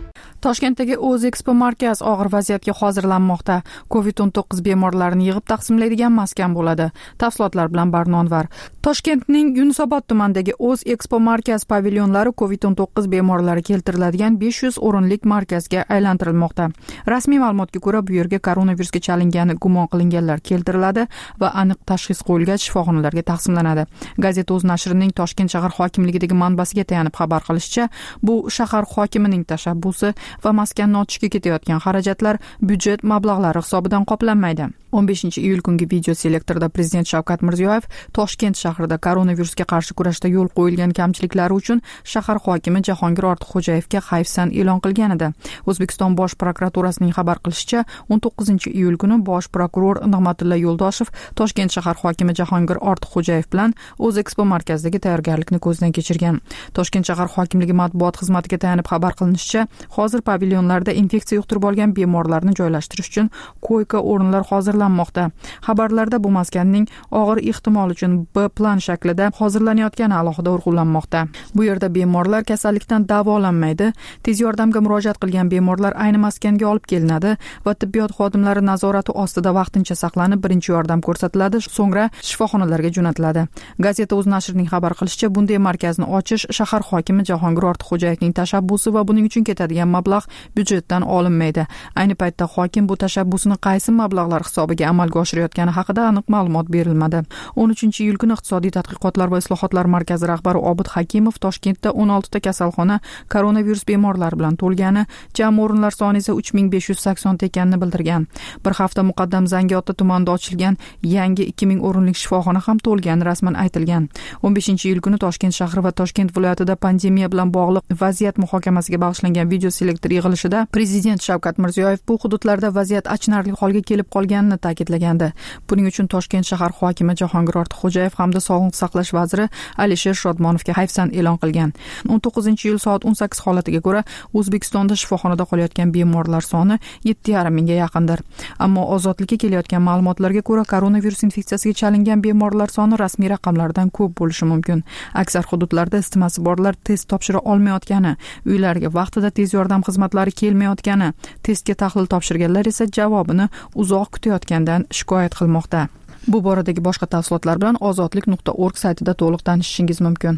A: Toshkentdagi O'zekspo markaz og'ir vaziyatga hozirlanmoqda. covid o'n to'qqiz bemorlarini yig'ib taqsimlaydigan maskan bo'ladi. Tafsilotlar bilan Barno Anvar. Toshkentning Yunusobod tumanidagi O'zekspo markaz pavilyonlari covid o'n to'qqiz bemorlari keltiriladigan besh yuz o'rinlik markazga aylantirilmoqda. Rasmiy ma'lumotga ko'ra, bu yerga koronavirusga chalingani gumon qilinganlar keltiriladi va aniq tashxis qo'yilgach shifoxonalarga taqsimlanadi. Gazeta o'z nashrining Toshkent shahar hokimligidagi manbasiga tayanib xabar qilishicha, bu shahar hokimining tashabbusi va maskanni ochishga ketayotgan xarajatlar byudjet mablag'lari hisobidan qoplanmaydi. o'n beshinchi iyul kungi video selektorda Prezident Shavkat Mirziyoyev Toshkent shahrida koronavirusga qarshi kurashda yo'l qo'yilgan kamchiliklari uchun shahar hokimi Jahongir Ortiqxo'jayevga hayfsan e'lon qilgan edi. O'zbekiston Bosh prokuraturasining xabar qilishicha, o'n to'qqizinchi iyul kuni bosh prokuror Nig'matilla Yo'ldoshev Toshkent shahar hokimi Jahongir Ortiqxo'jayev bilan O'zekspo markazidagi tayyorgarlikni ko'zdan kechirgan. Toshkent shahar hokimligi matbuot xizmatiga tayanib xabar qilinishicha, hozir pavilyonlarda infeksiya yuqtirib olgan bemorlarni joylashtirish uchun koyka o'rinlar hozirlanmoqda. Xabarlarda bu maskanning og'ir ehtimol uchun B plan shaklida hozirlanayotgani alohida urg'ulanmoqda. Bu yerda bemorlar kasallikdan davolanmaydi. Tez yordamga murojaat qilgan bemorlar ayni maskanga olib kelinadi va tibbiyot xodimlari nazorati ostida vaqtincha saqlanib, birinchi yordam ko'rsatiladi, so'ngra shifoxonalarga jo'natiladi. Gazeta o'z nashrining xabar qilishicha, bunday markazni ochish shahar hokimi Jahongir Ortiqxo'jayevning tashabbusi va buning uchun ketadigan mablag' byudjetdan olinmaydi. Ayni paytda hokim bu tashabbusni qaysi mablag'lar hisobiga amalga oshirayotgani haqida aniq ma'lumot berilmadi. o'n uchinchi iyul kuni Iqtisodiy tadqiqotlar va islohotlar markazi rahbari Obid Hakimov Toshkentda o'n oltita kasalxona koronavirus bemorlari bilan to'lgani, jami o'rinlar soni esa uch ming besh yuz sakson ta ekanini bildirgan. Bir hafta muqaddam Zangiota tumanida ochilgan yangi ikki ming o'rinlik shifoxona ham to'lgani rasman aytilgan. o'n beshinchi iyul kuni Toshkent shahri va Toshkent viloyatida pandemiya bilan bog'liq vaziyat muhokamasiga bag'ishlangan video selektor yig'ilishida Prezident Shavkat Mirziyoyev bu hududlarda vaziyat achinarli holga kelib qolganini ta'kidlagandi. Buning uchun Toshkent shahar hokimi Jahongir Ortiqxo'jayev hamda Sog'liqni saqlash vaziri Alisher Shodmonovga hayfsan e'lon qilgan. o'n to'qqizinchi iyul soat o'n sakkiz holatiga ko'ra O'zbekistonda shifoxonada qolayotgan bemorlar soni yetti yarim mingga yaqindir. Ammo ozodlikka kelayotgan ma'lumotlarga ko'ra, koronavirus infeksiyasiga chalingan bemorlar soni rasmiy raqamlardan ko'p bo'lishi mumkin. Aksar hududlarda isitmasi borlar test topshira olmayotgani, uylariga vaqtida tez yordam xizmatlari kelmayotgani, testga tahlil topshirganlar esa javobini uzoq kutayotgandan shikoyat qilmoqda. Bu boradagi boshqa tafsilotlar bilan ozodlik nuqta org saytida to'liq tanishishingiz mumkin.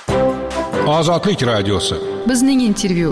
K: Ozodlik radiosi.
A: Bizning intervyu.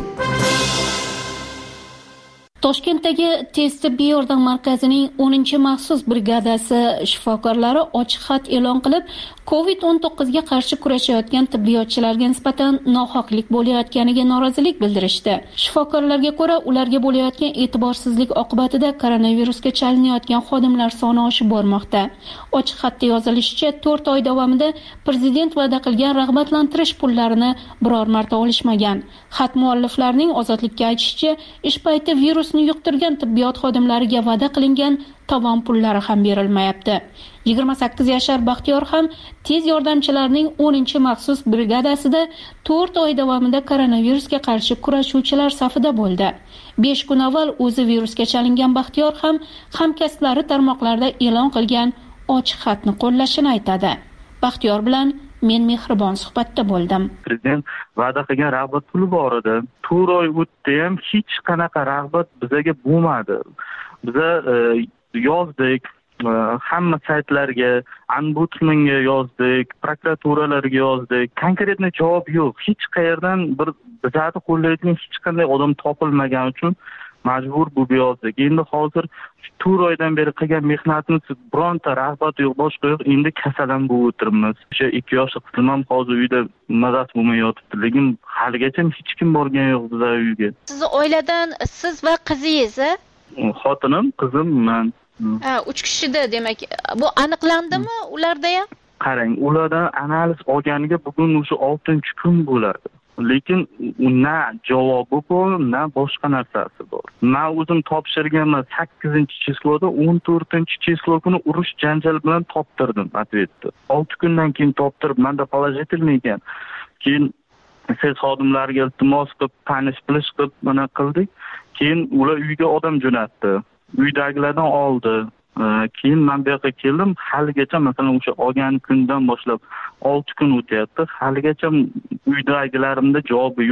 H: Toshkentdagi tez tibbiy yordam markazining o'ninchi maxsus brigadasi shifokorlari ochiq xat e'lon qilib, covid o'n to'qqizga qarshi kurashayotgan tibbiyotchilarga nisbatan nohaqlik bo'layotganiga norozilik bildirishdi. Shifokorlarga ko'ra, ularga bo'layotgan e'tiborsizlik oqibatida koronavirusga chalinayotgan xodimlar soni oshib bormoqda. Ochiq xatda yozilishicha, to'rt oy davomida prezident va'da qilgan rag'batlantirish pullarini biror marta olishmagan. Xat mualliflarining ozodlikka aytishicha, ish payti virus yuqtirgan tibbiyot xodimlariga va'da qilingan tovon pullari ham berilmayapti. yigirma sakkiz yashar Baxtiyor ham tez yordamchilarning o'ninchi maxsus brigadasida to'rt oy davomida koronavirusga qarshi kurashuvchilar safida bo'ldi. besh kun avval o'zi virusga chalingan Baxtiyor ham hamkasblari tarmoqlarda e'lon qilgan ochiq xatni qo'llashini aytadi. Baxtiyor bilan men mehribon suhbatda bo'ldim.
C: Prezident va'da qilgan rag'bat puli bor edi. to'rt oy o'tdi ham hech qanaqa rag'bat bizaga bo'lmadi. Biza e, yozdik, e, hamma saytlarga, ombudsmanga yozdik, prokuraturalarga yozdik. Konkretni javob yo'q. Hech qayerdan bir bizani qo'llaydigan hech qanday odam topilmagani uchun majbur bo'lib yozdik. Endi hozir to'rt oydan beri qilgan mehnatimiz bironta rag'bat yo'q, boshqa yo'q. Endi kasalan bo'lib o'tiribmiz. O'sha ikki yoshli qizim ham hozir uyda mazasi bo'lmay yotibdi. Lekin haligacha hech kim borgan yo'q bizlar uyga.
I: Sizni oiladan siz va qizingiz,
C: xotinim, qizim, men.
I: Ha, uch kishida, demak. Bu aniqlandimi ularda ham?
C: Qarang, ulardan analiz olganiga bugun o'sha oltinchi kun bo'ladi. Lekin na javobi bor, na boshqa narsasi bor. Men o'zim topshirganman sakkizinchi cheklovda, o'n to'rtinchi cheklov kuni urush janjal bilan toptirdim ответni. olti kundan keyin toptirib, menda положительный ekan. Keyin siz xodimlarga iltimos qilib, tanish bilish qilib mana qildik. Keyin ular uyga odam jo'natdi. Uydagilardan oldi. Keyin men bu yoqqa keldim, haligacha masalan o'sha olgan kundan boshlab olti kun o'tyapti. Haligacha uydagilarimda javobi yo'q.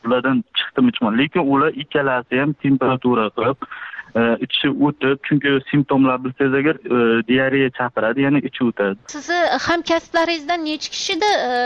C: ulardan chiqdim ichman, lekin ular ikkalasi ham temperatura qilib ichi o'tib, chunki simptomlar bilsangiz agar diareya chaqiradi, ya'ni ichi o'tadi.
I: Sizni hamkasblaringizdan necha kishida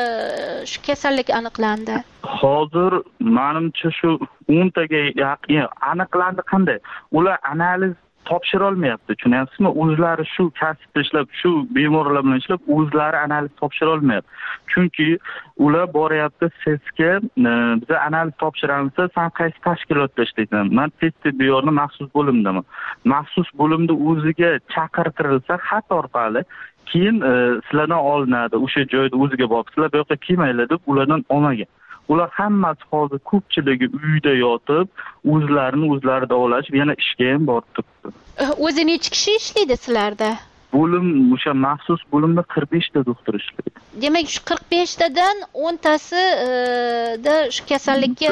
I: shu kasallik aniqlandi?
C: Hozir menimcha shu o'ntaga yaqin aniqlandi. Qanday? Ular analiz topshira olmayapti, tushunyapsizmi? O'zlari shu kasbda ishlab, shu bemorlar bilan ishlab, o'zlari analiz topshira olmayapti. Chunki ular boryapti sizga, biz analiz topshiramiz, sen qaysi tashkilotda ishlaysan? Men test tibbiy yordam maxsus bo'limdaman. Maxsus bo'limda o'ziga chaqirtirilsa, xat orqali keyin sizlardan olinadi, o'sha joyda o'ziga borib, sizlar bu yoqqa kelmaylar deb ulardan olmagan. Ular hammasi hozir ko'pchiligi uyda yotib, o'zlarini o'zlari davolashib, yana ishga ham borib turibdi.
I: O'zi necha kishi ishlaydi sizlarda?
C: Bo'lim, o'sha maxsus bo'limda qirq besh ta doktor ishlaydi.
I: Demak, shu qirq besh tadan o'ntasi da shu kasallikka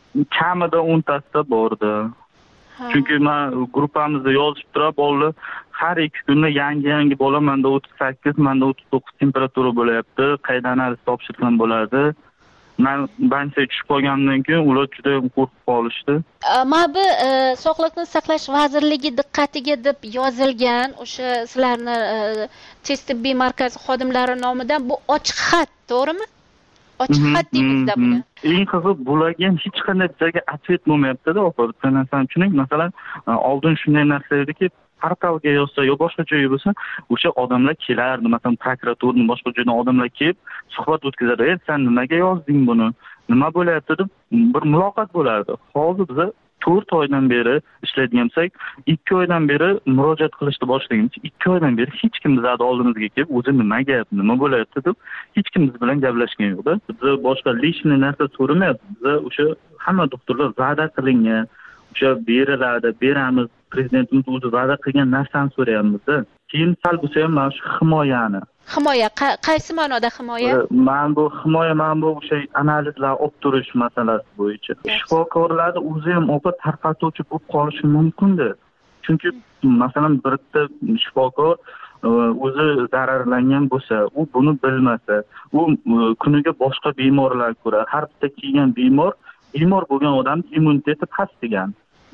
C: kamida o'ntasida bordi. Chunki men gruppamizda yozib turib, bolalar har ikki kunda yangi-yangi bola, menda o'ttiz sakkiz, menda o'ttiz to'qqiz temperatura bo'layapti, qayda analiz topshirgan bo'ladi. Men bancha tushib qolgandan keyin ular juda qo'rqib qolishdi.
I: Mana bu Sog'liqni saqlash vazirligi diqqatiga deb yozilgan o'sha sizlarni test tibbiy markazi xodimlari nomidan bu ochiq xat, to'g'rimi? Ochiq xat deymizda buni.
C: Eng qiziq, bularga ham hech qanday bizga atvet bo'lmayapti-da, opa. Bitta narsani tushuning, masalan, oldin shunday narsa ediki, portalga yozsa yo boshqa joyga bo'lsa, o'sha odamlar kelardi, masalan, prokuraturning boshqa joydan odamlar kelib, suhbat o'tkazadi. "Ey, sen nimaga yozding buni? Nima bo'lyapti?" deb bir muloqot bo'lardi. Hozir biz to'rt oydan beri ishlaydigan bo'lsak, ikki oydan beri murojaat qilishni boshlaganmiz. ikki oydan beri hech kim bizning oldimizga kelib, "O'zi nima gap, nima bo'lyapti?" deb hech kim biz bilan gaplashgan yo'q-da. Biz boshqa lishniy narsa so'ramayapmiz. Biz o'sha hamma doktorlar va'da qilingan, o'sha beriladi, beramiz. Prezidentimiz o'zi va'da qilgan narsani so'rayapmiz-da. Keyin sal bo'lsa ham mana shu himoyani.
I: Himoya qaysi ma'noda himoya?
C: Men bu himoya, men bu o'sha analizlar olib turish masalasi bo'yicha. Shifokorlarni o'zi ham o'pa tarqatuvchi bo'lib qolishi mumkin-da. Chunki masalan bitta shifokor o'zi zararlangan bo'lsa, u buni bilmasa, u kuniga boshqa bemorlar ko'radi. Har bitta kelgan bemor, bemor bo'lgan odam immuniteti past degan.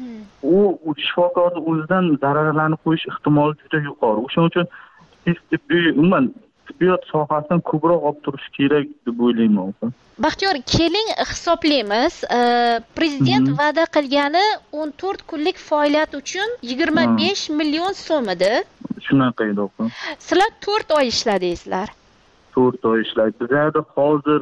C: U shifokorni o'zidan zararlanib qo'yish ehtimoli juda yuqori. O'shuning uchun tibbiy, umuman tibbiyot sohasidan ko'proq olib turish kerak deb o'ylayman.
I: Baxtiyor, keling hisoblaymiz. Prezident va'da qilgani o'n to'rt kunlik faoliyat uchun yigirma besh million so'm edi.
C: Shunaqa edi.
I: Sizlar to'rt oy ishladingizlar.
C: to'rt oy ishlaydi. Bizda hozir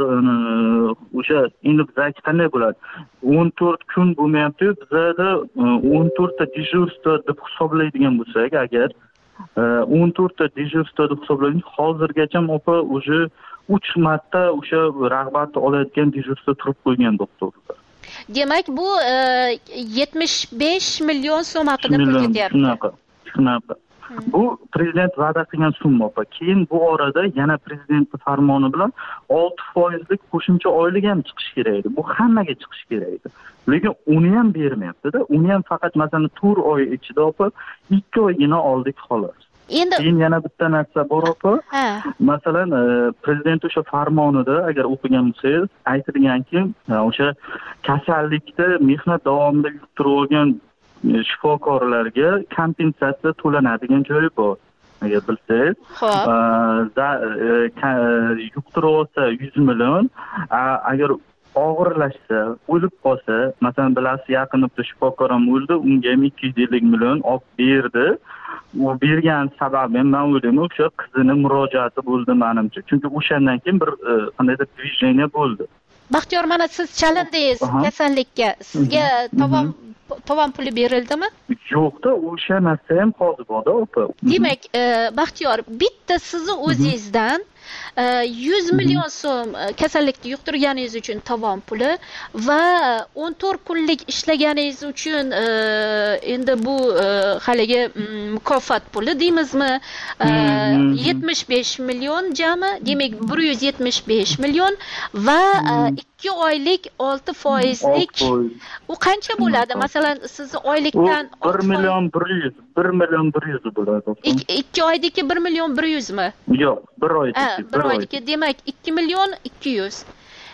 C: o'sha endi bizaki qanday bo'ladi? o'n to'rt kun bo'lmayapti. Bizda o'n to'rt ta dejurstvo deb hisoblaydigan bo'lsak, agar o'n to'rt ta dejurstvo deb hisoblaylik, hozirgacha opa o'sha uch marta o'sha rag'batni oladigan dejurstvo turib qo'ygan doktorlar.
I: Demak, bu yetmish besh million so'm haqida pul ketyapti.
C: Shunaqa. Shunaqa. Bu prezident va'da qilgan summa opa. Keyin bu orada yana prezidentning farmoni bilan olti foizlik qo'shimcha oylik ham chiqish kerak edi. Bu hammaga chiqish kerak edi. Lekin uni ham bermayapti-da. Uni ham faqat masalan to'rt oy ichida opa ikki oygina oldik xolos.
I: Endi
C: keyin yana bitta narsa bor opa. Masalan, prezident o'sha farmonida agar o'qigan bo'lsangiz, aytilganki, o'sha kasallikda mehnat davomida yuqtirib olgan shifokorlarga kompensatsiya to'lanadigan joyi bor. Agar bilsangiz, yuqtirib olsa yuz million, agar og'irlashsa, o'lib qolsa, masalan, bilasiz, yaqinda shifokor ham o'ldi, unga ham ikki yuz ellik million olib berdi. U bergan sababi men o'ylayman, o'sha qizining murojaati bo'ldi menimcha. Chunki o'shandan keyin bir qandaydir движение bo'ldi.
I: Baxtiyor, mana siz chalindingiz kasallikka. Sizga tovon tovon puli berildimi?
C: Yo'qda, o'sha narsa ham hozir borda, opa.
I: Demak, Baxtiyor, bitta sizni o'zingizdan yuz million so'm kasallikni yuqtirganingiz uchun tovon puli va o'n to'rt kunlik ishlaganingiz uchun endi bu haligi mukofot puli deymizmi? yetmish besh million jami, demak bir yuz yetmish besh million va ikki oylik olti foizlik. U qancha bo'ladi? Masalan, sizni oylikdan
C: bir million bir yuz, bir million bir yuz bo'ladi.
I: ikki oydagi bir million bir yuz mi?
C: Yo'q, bir oydagi.
I: bir oydagi, demak ikki million ikki yuz.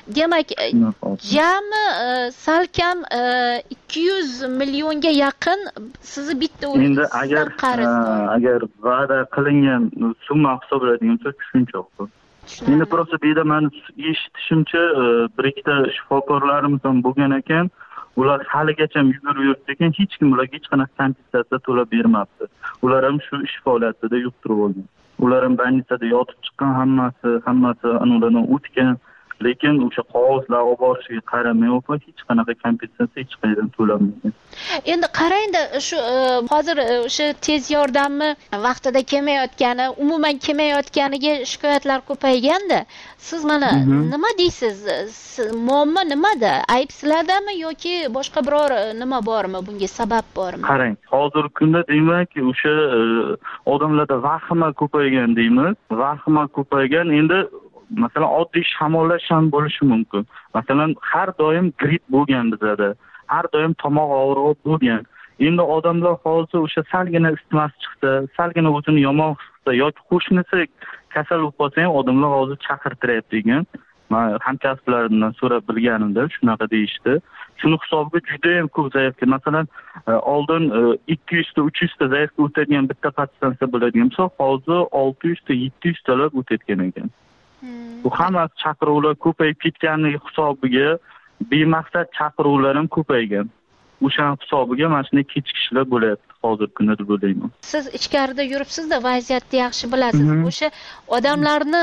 I: demak jami salkam ikki yuz millionga yaqin sizni bitta
C: endi agar agar va'da qilingan summa hisoblanadigan bo'lsa tushunchoq bu. Endi просто bu yerda men eshitishimcha bir ikkita shifokorlarimiz ham bo'lgan ekan, ular haligacha yugurib yuribdi ekan, hech kim ularga hech qanaqa kompensatsiya to'lab bermabdi. Ular ham shu ish faoliyatida yuqtirib olgan. Ular ham больницада yotib chiqqan, hammasi hammasi ulardan o'tgan, lekin o'sha qog'ozlar olib borishiga qaramay hech qanaqa kompensatsiya hech qayerdan to'lanmagan.
I: Endi qarang-da, shu hozir o'sha tez yordamni vaqtida kelmayotgani, umuman kelmayotganiga shikoyatlar ko'payganda, siz mana nima deysiz? Muammo nimada? Ayb sizlardami yoki boshqa biror nima bormi? Bunga sabab bormi?
C: Qarang, hozirgi kunda demak, o'sha odamlarda vahima ko'paygan deymiz. Vahima ko'paygan. Endi masalan oddiy shamollash ham bo'lishi mumkin. Masalan, har doim gripp bo'lgan bizada. Har doim tomoq og'rig'i bo'lgan. Endi odamlar hozir o'sha salgina isitmasi chiqsa, salgina o'zini yomon his qilsa yoki qo'shnisi kasal bo'lib qolsa ham odamlar hozir chaqirtiryapti degan. Men hamkasblarimdan so'rab bilganimda shunaqa deyishdi. Shuni hisobiga juda ham ko'p zaifga, masalan, oldin ikki yuz ta, uch yuz ta zaifga o'tadigan bitta patstansiya bo'ladigan bo'lsa, hozir olti yuz ta, yetti yuz talar o'tayotgan ekan. Bu hammasi chaqiruvlar ko'payib ketganligi hisobiga bemaqsad chaqiruvlar ham ko'paygan. O'sha hisobiga mana shunday kechikishlar bo'lyapti hozirgi kunda deb o'ylayman.
I: Siz ichkarida yuribsiz-da, vaziyatni yaxshi bilasiz. O'sha odamlarni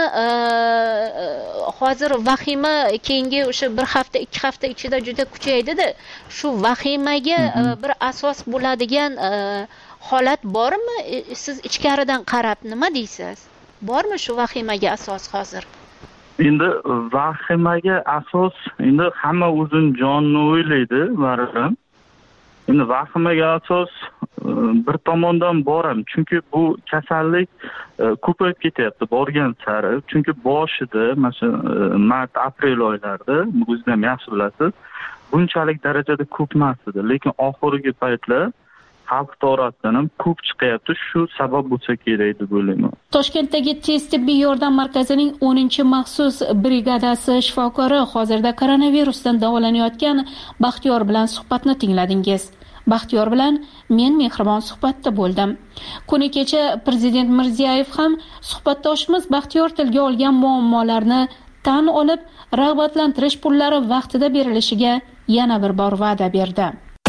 I: hozir vahima keyingi o'sha bir hafta, ikki hafta ichida juda kuchaydi-da. Shu vahimaga bir asos bo'ladigan holat bormi? Siz ichkaridan qarab nima deysiz? Bormi shu vahimaga asos hozir?
C: Endi vahimaga asos, endi hamma o'zini jonini o'ylaydi, baribir. Endi vahimaga asos bir tomondan bor ham, chunki bu kasallik ko'payib ketyapti borgan sari. Chunki boshida, masalan, mart, aprel oylarida, o'zingiz ham yaxshi bilasiz, bunchalik darajada ko'p emas edi, lekin oxirgi paytlar xalq orasidan ham ko'p chiqyapti. Shu sabab bo'lsa kerak deb o'ylayman.
H: Toshkentdagi tez tibbiy yordam markazining o'ninchi maxsus brigadasi shifokori hozirda koronavirusdan davolanayotgan Baxtiyor bilan suhbatni tingladingiz. Baxtiyor bilan men mehribon suhbatda bo'ldim. Kuni kecha Prezident Mirziyoyev ham suhbatdoshimiz Baxtiyor tilga olgan muammolarni tan olib, rag'batlantirish pullari vaqtida berilishiga yana bir bor va'da berdi.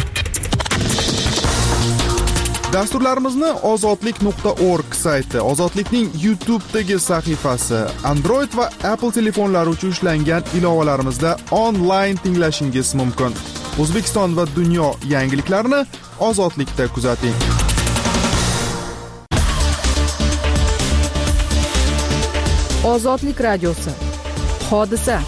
M: Dasturlarimizni ozodlik nuqta org sayti, Ozodlikning YouTube'dagi sahifasi, Android va Apple telefonlari uchun ishlangan ilovalarimizda onlayn tinglashingiz mumkin. O'zbekiston va dunyo yangiliklarini Ozodlikda kuzating.
A: Ozodlik radiosi. Hodisa.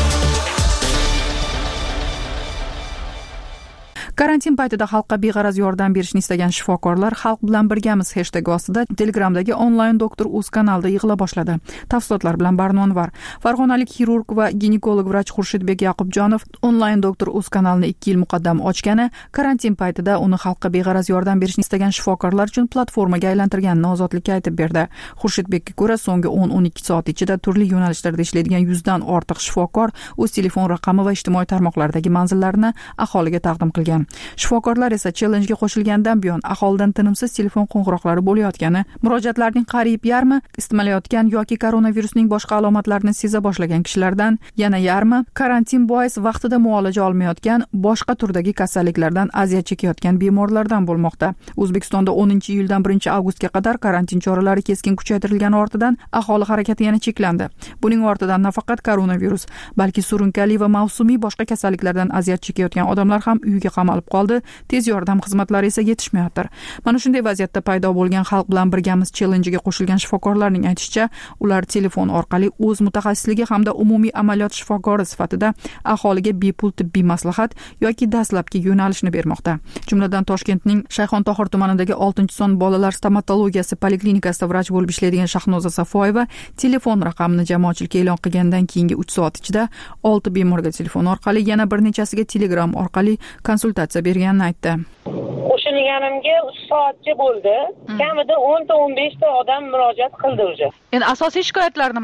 A: Karantin paytida xalqqa beg'araz yordam berishni istagan shifokorlar Xalq bilan birgamiz hashtagi ostida Telegramdagi onlayn doktor uz kanalida yig'ila boshladi. Tafsilotlar bilan Barnon var. Farg'onalik xirurg va ginekolog vrach Xurshidbek Yaqubjonov onlayn doktor uz kanalini ikki yil muqaddam ochgani, karantin paytida uni xalqqa beg'araz yordam berishni istagan shifokorlar uchun platformaga aylantirganini Ozodlikka aytib berdi. Xurshidbekka ko'ra, so'nggi o'n o'n ikki soat ichida turli yo'nalishlarda ishlaydigan yuzdan ortiq shifokor o'z telefon raqami va ijtimoiy tarmoqlardagi manzillarini aholiga taqdim qilgan. Shifokorlar esa challenge ga qo'shilgandan buyon aholidan tinimsiz telefon qo'ng'iroqlari bo'layotgani, murojaatlarning qariyb yarmi istimalayotgan yoki koronavirusning boshqa alomatlarini seza boshlagan kishilardan, yana yarmi karantin bois vaqtida muolaja olmayotgan, boshqa turdagi kasalliklardan aziyat chekayotgan bemorlardan bo'lmoqda. O'zbekistonda o'ninchi iyuldan birinchi avgustga qadar karantin choralari keskin kuchaytirilgani ortidan aholi harakati yana cheklandi. Buning ortidan nafaqat koronavirus, balki surunkali va mavsumiy boshqa kasalliklardan aziyat chekayotgan odamlar ham uyiga qamalib qoldi. Tez yordam xizmatlari esa yetishmayapti. Mana shunday vaziyatda paydo bo'lgan Xalq bilan birgamiz challenge ga qo'shilgan shifokorlarning aytishicha, ular telefon orqali o'z mutaxassisligi hamda umumiy amaliyot shifokori sifatida aholiga bepul tibbiy maslahat yoki dastlabki yo'nalishni bermoqda. Jumladan Toshkentning Shayxontohur tumanidagi oltinchi son bolalar stomatologiyasi poliklinikasida vrach bo'lib ishlaydigan Shahnoza Safoyeva telefon raqamini jamoatchilikka e'lon qilgandan keyingi uch soat ichida olti bemorga telefon orqali, yana bir nechasiga Telegram orqali konsultatsiya berganini aytdi.
N: Qo'shilganimga uch soatcha bo'ldi. Kamida o'n ta o'n besh ta odam murojaat qildi o'zi.
A: Endi asosiy shikoyatlar nimalar?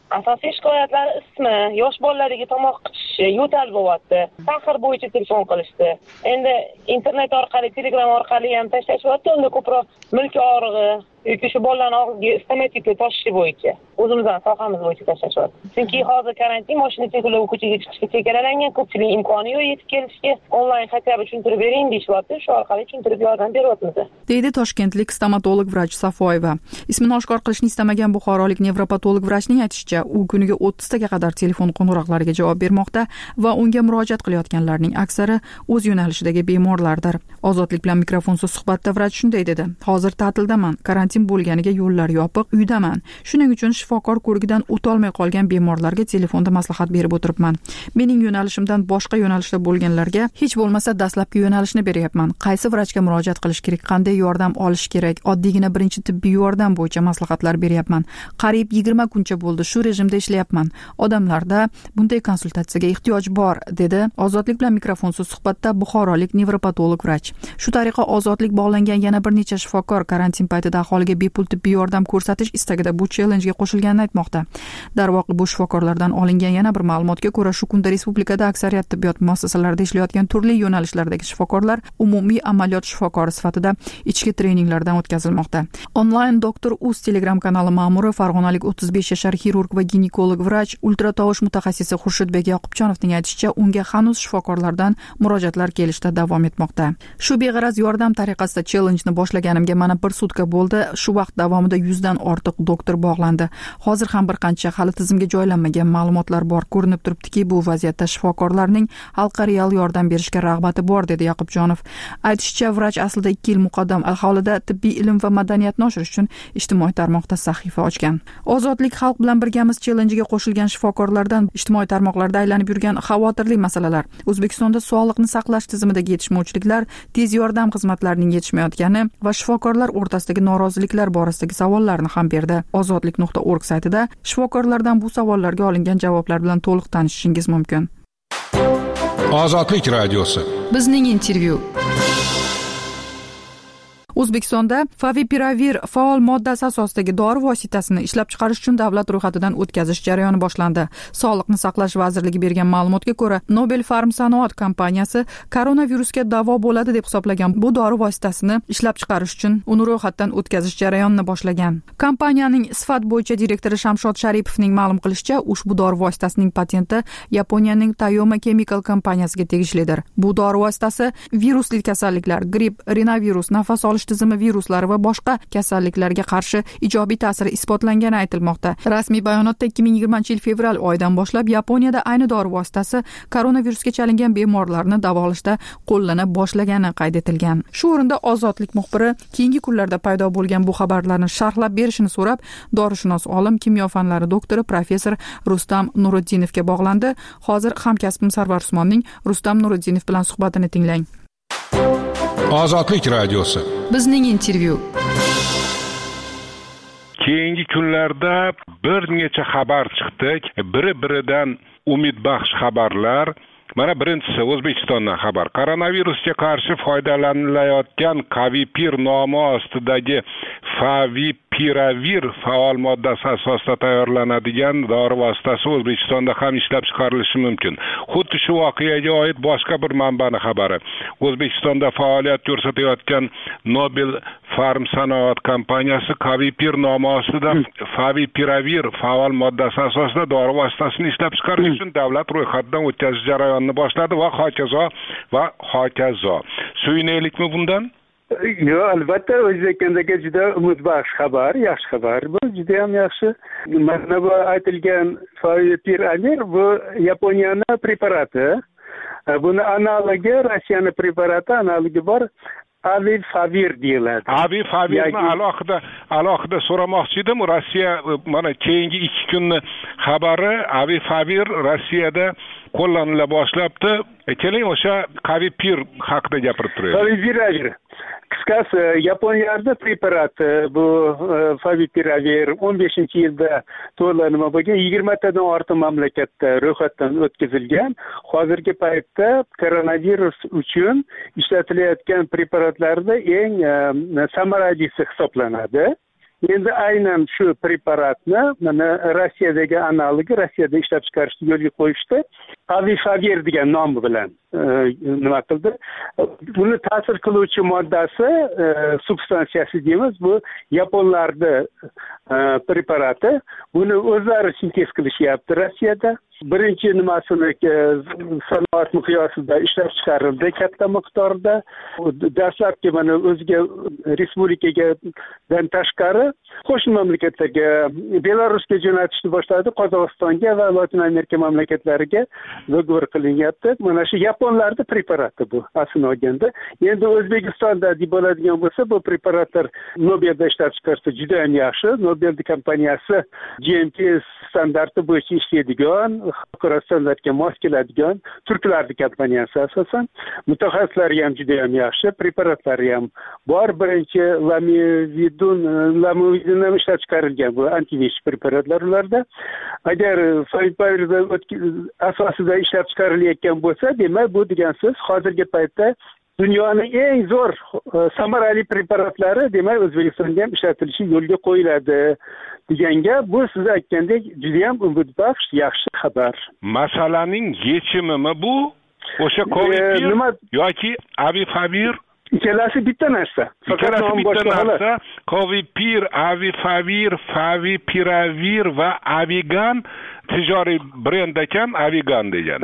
N: Asosiy shikoyatlar ismi, yosh bolalarga tomoq qichishi, yo'tal bo'lyapti. Tahir bo'yicha telefon qilishdi. Endi internet orqali, Telegram orqali ham tashlashyapti, unda ko'proq milk og'rig'i yoki shu bolalarning og'rigiga stomatika tashishi bo'yicha, o'zimizdan sohamiz bo'yicha tashlashyapti. Chunki hozir karantin, mashina cheklov, ko'chaga chiqishga chegaralangan, ko'pchilik imkoni yo'q yetib kelishga. Onlayn hatto tushuntirib bering deyishyapti, shu orqali tushuntirib yordam beryapmiz.
A: Deydi toshkentlik stomatolog vrach Safoyeva. Ismini oshkor qilishni istamagan buxorolik nevropatolog vrachning aytishicha, u kuniga o'ttiztaga qadar telefon qo'ng'iroqlariga javob bermoqda va unga murojaat qilayotganlarning aksari o'z yo'nalishidagi bemorlardir. Ozodlik bilan mikrofonsiz suhbatda vrach shunday dedi: hozir ta'tildaman, karantin bo'lganiga yo'llar yopiq, uydaman. Shuning uchun shifokor ko'rigidan o'tolmay qolgan bemorlarga telefonda maslahat berib o'tiribman. Mening yo'nalishimdan boshqa yo'nalishda bo'lganlarga hech bo'lmasa dastlabki yo'nalishni beryapman. Qaysi vrachga murojaat qilish kerak, qanday yordam olish kerak, oddiygina birinchi tibbiy yordam bo'yicha maslahatlar beryapman. Qariyb yigirma kuncha bo'ldi shu rejimda ishlayapman. Odamlarda bunday konsultatsiyaga ehtiyoj bor, dedi Ozodlik bilan mikrofonsiz suhbatda buxorolik nevropatolog vrach. Shu tariqa Ozodlik bog'langan yana bir necha shifokor karantin paytida aholiga bepul tibbiy yordam ko'rsatish istagida bu challenjga qo'shilganini aytmoqda. Darvoqe bu shifokorlardan olingan yana bir ma'lumotga ko'ra, shu kunda respublikada aksariyat tibbiyot muassasalarida ishlayotgan turli yo'nalishlardagi shifokorlar umumiy amaliyot shifokori sifatida ichki treninglardan o'tkazilmoqda. Onlayn doktor uz Telegram kanali ma'muri farg'onalik o'ttiz besh yashar xirurg va ginekolog vrach, ultratovush mutaxassisi Xurshidbek Yoqubjonovning aytishicha, unga hanuz shifokorlardan murojaatlar kelishda davom etmoqda. Shu beg'araz yordam tariqasida challenjni boshlaganimga mana bir sutka bo'ldi. Shu vaqt davomida yuzdan ortiq doktor bog'landi. Hozir ham bir qancha hali tizimga joylanmagan ma'lumotlar bor. Ko'rinib turibdiki, bu vaziyatda shifokorlarning xalqqa real yordam berishga rag'bati bor, dedi Yoqubjonov. Aytishicha, vrach aslida ikki yil muqaddam aholida tibbiy ilm va madaniyatni oshirish uchun ijtimoiy tarmoqda sahifa ochgan. Ozodlik xalq bilan birgamiz challenjiga qo'shilgan shifokorlardan ijtimoiy tarmoqlarda aylanib yurgan xavotirli masalalar. O'zbekistonda sog'liqni saqlash tizimidagi yetishmovchiliklar, tez yordam xizmatlarining yetishmayotgani va shifokorlar o'rtasidagi noroziliklar borasidagi savollarni ham berdi. ozodlik nuqta org saytida shifokorlardan bu savollarga olingan javoblar bilan to'liq tanishishingiz mumkin.
O: Ozodlik radiosi.
A: Bizning intervyu. O'zbekistonda Favipiravir faol moddasi asosidagi dori vositasini ishlab chiqarish uchun davlat ro'yxatidan o'tkazish jarayoni boshlandi. Sog'liqni saqlash vazirligi bergan ma'lumotga ko'ra, Nobel Pharm sanoat kompaniyasi koronavirusga davo bo'ladi deb hisoblagan bu dori vositasini ishlab chiqarish uchun uni ro'yxatdan o'tkazish jarayonini boshlagan. Kompaniyaning sifat bo'yicha direktori Shamshod Sharipovning ma'lum qilishicha, ushbu dori vositasining patenti Yaponiyaning Tayoma Chemical kompaniyasiga tegishlidir. Bu dori vositasi virusli kasalliklar, gripp, rinovirus, nafas olish tizimi viruslari va boshqa kasalliklarga qarshi ijobiy ta'siri isbotlangani aytilmoqda. Rasmiy bayonotda ikki ming yigirmanchi yil fevral oyidan boshlab Yaponiyada ayni dori vositasi koronavirusga chalingan bemorlarni davolashda qo'llana boshlagani qayd etilgan. Shu o'rinda Ozodlik muxbiri keyingi kunlarda paydo bo'lgan bu xabarlarni sharhlab berishini so'rab, dorishunos olim, kimyo fanlari doktori professor Rustam Nuriddinovga bog'landi. Hozir hamkasbim Sarvar Usmonning Rustam Nuriddinov bilan suhbatini tinglang.
O: Ozodlik radiosi.
A: Bizning intervyu.
K: Keyingi kunlarda bir necha xabar chiqdi. Biri-biridan umid baxsh xabarlar. Mana birinchisi O'zbekistondan xabar. Koronavirusga qarshi foydalanilayotgan Kavipir nomi ostidagi Favipiravir faol moddasi asosida tayyorlanadigan dori vositasi O'zbekistonda ham ishlab chiqarilishi mumkin. Xuddi shu voqeaga oid boshqa bir manbaning xabari. O'zbekistonda faoliyat ko'rsatayotgan Nobel Pharm sanoat kompaniyasi Kavipir nomi ostida Favipiravir faol moddasi asosida dori vositasini ishlab chiqarish uchun davlat ro'yxatidan o'tkazish jarayonini boshladi va hokazo va hokazo. Suyunaylikmi bundan?
P: Yo, albatta O'zbekistonga juda umidbaxsh xabar, yaxshi xabar. Bu juda ham yaxshi. Mana bu aytilgan Favipiravir bu Yaponiyaning preparati. Buni analogi Rossiyaning preparati, analogi bor. Avifavir deyiladi.
K: Avifavirni alohida alohida so'ramoqchi edim. Rossiya mana keyingi ikki kunni xabari Avifavir Rossiyada qo'llanila boshlabdi. Keling o'sha Kavipir haqida gapirib turaylik.
P: Favipiravir. Qisqasi Yaponiyada preparati bu Favipiravir o'n beshinchi yilda to'llanma bo'lgan yigirmatadan ortiq mamlakatda ro'yxatdan o'tkazilgan. Hozirgi paytda koronavirus uchun ishlatilayotgan preparatlarda eng samaralisi hisoblanadi. endi aynan shu preparatni mana Rossiyadagi analogi Rossiyada ishlab chiqarishni yo'lga qo'yishdi. Avifavir degan nomi bilan nima qildi? Buni ta'sir qiluvchi moddasi, substansiyasi deymiz, bu yaponlarda preparati. Buni o'zlari sintez qilishyapti Rossiyada. Birinchi nimasini sanoat miqyosida ishlab chiqarildi katta miqdorda. Dastlabki mana o'ziga respublikadan tashqari qo'shni mamlakatlarga, Belarusga jo'natishni boshladi, Qozog'istonga va Latin Amerika mamlakatlariga dogovor qilinyapti. Mana shu yaponlarda preparati bu aslini olganda. Endi O'zbekistonda deb bo'ladigan bo'lsa, bu preparatlar Nobelda ishlab chiqarsa juda ham yaxshi. Nobel kompaniyasi G M P standarti bo'yicha ishlaydigan, xalqaro standartga mos keladigan turklarning kompaniyasi asosan. Mutaxassislari ham juda ham yaxshi, preparatlari ham bor. Birinchi lamivudin, lamivudin ham ishlab chiqarilgan bu antivirus preparatlar ularda. Agar Favipiravir asosida ishlab chiqarilayotgan bo'lsa, demak bu degan so'z hozirgi paytda dunyoning eng zo'r samarali preparatlari demak O'zbekistonda ham ishlatilishi yo'lga qo'yiladi deganga, bu siz aytgandek juda ham umidbaxsh yaxshi xabar.
K: Masalaning yechimimi bu? O'sha Covid yoki Avifavir?
P: Ikkalasi bitta narsa.
K: Ikkalasi bitta narsa. Covipir, Avifavir, Favipiravir va Avigan tijoriy brend ekan, Avigan degan.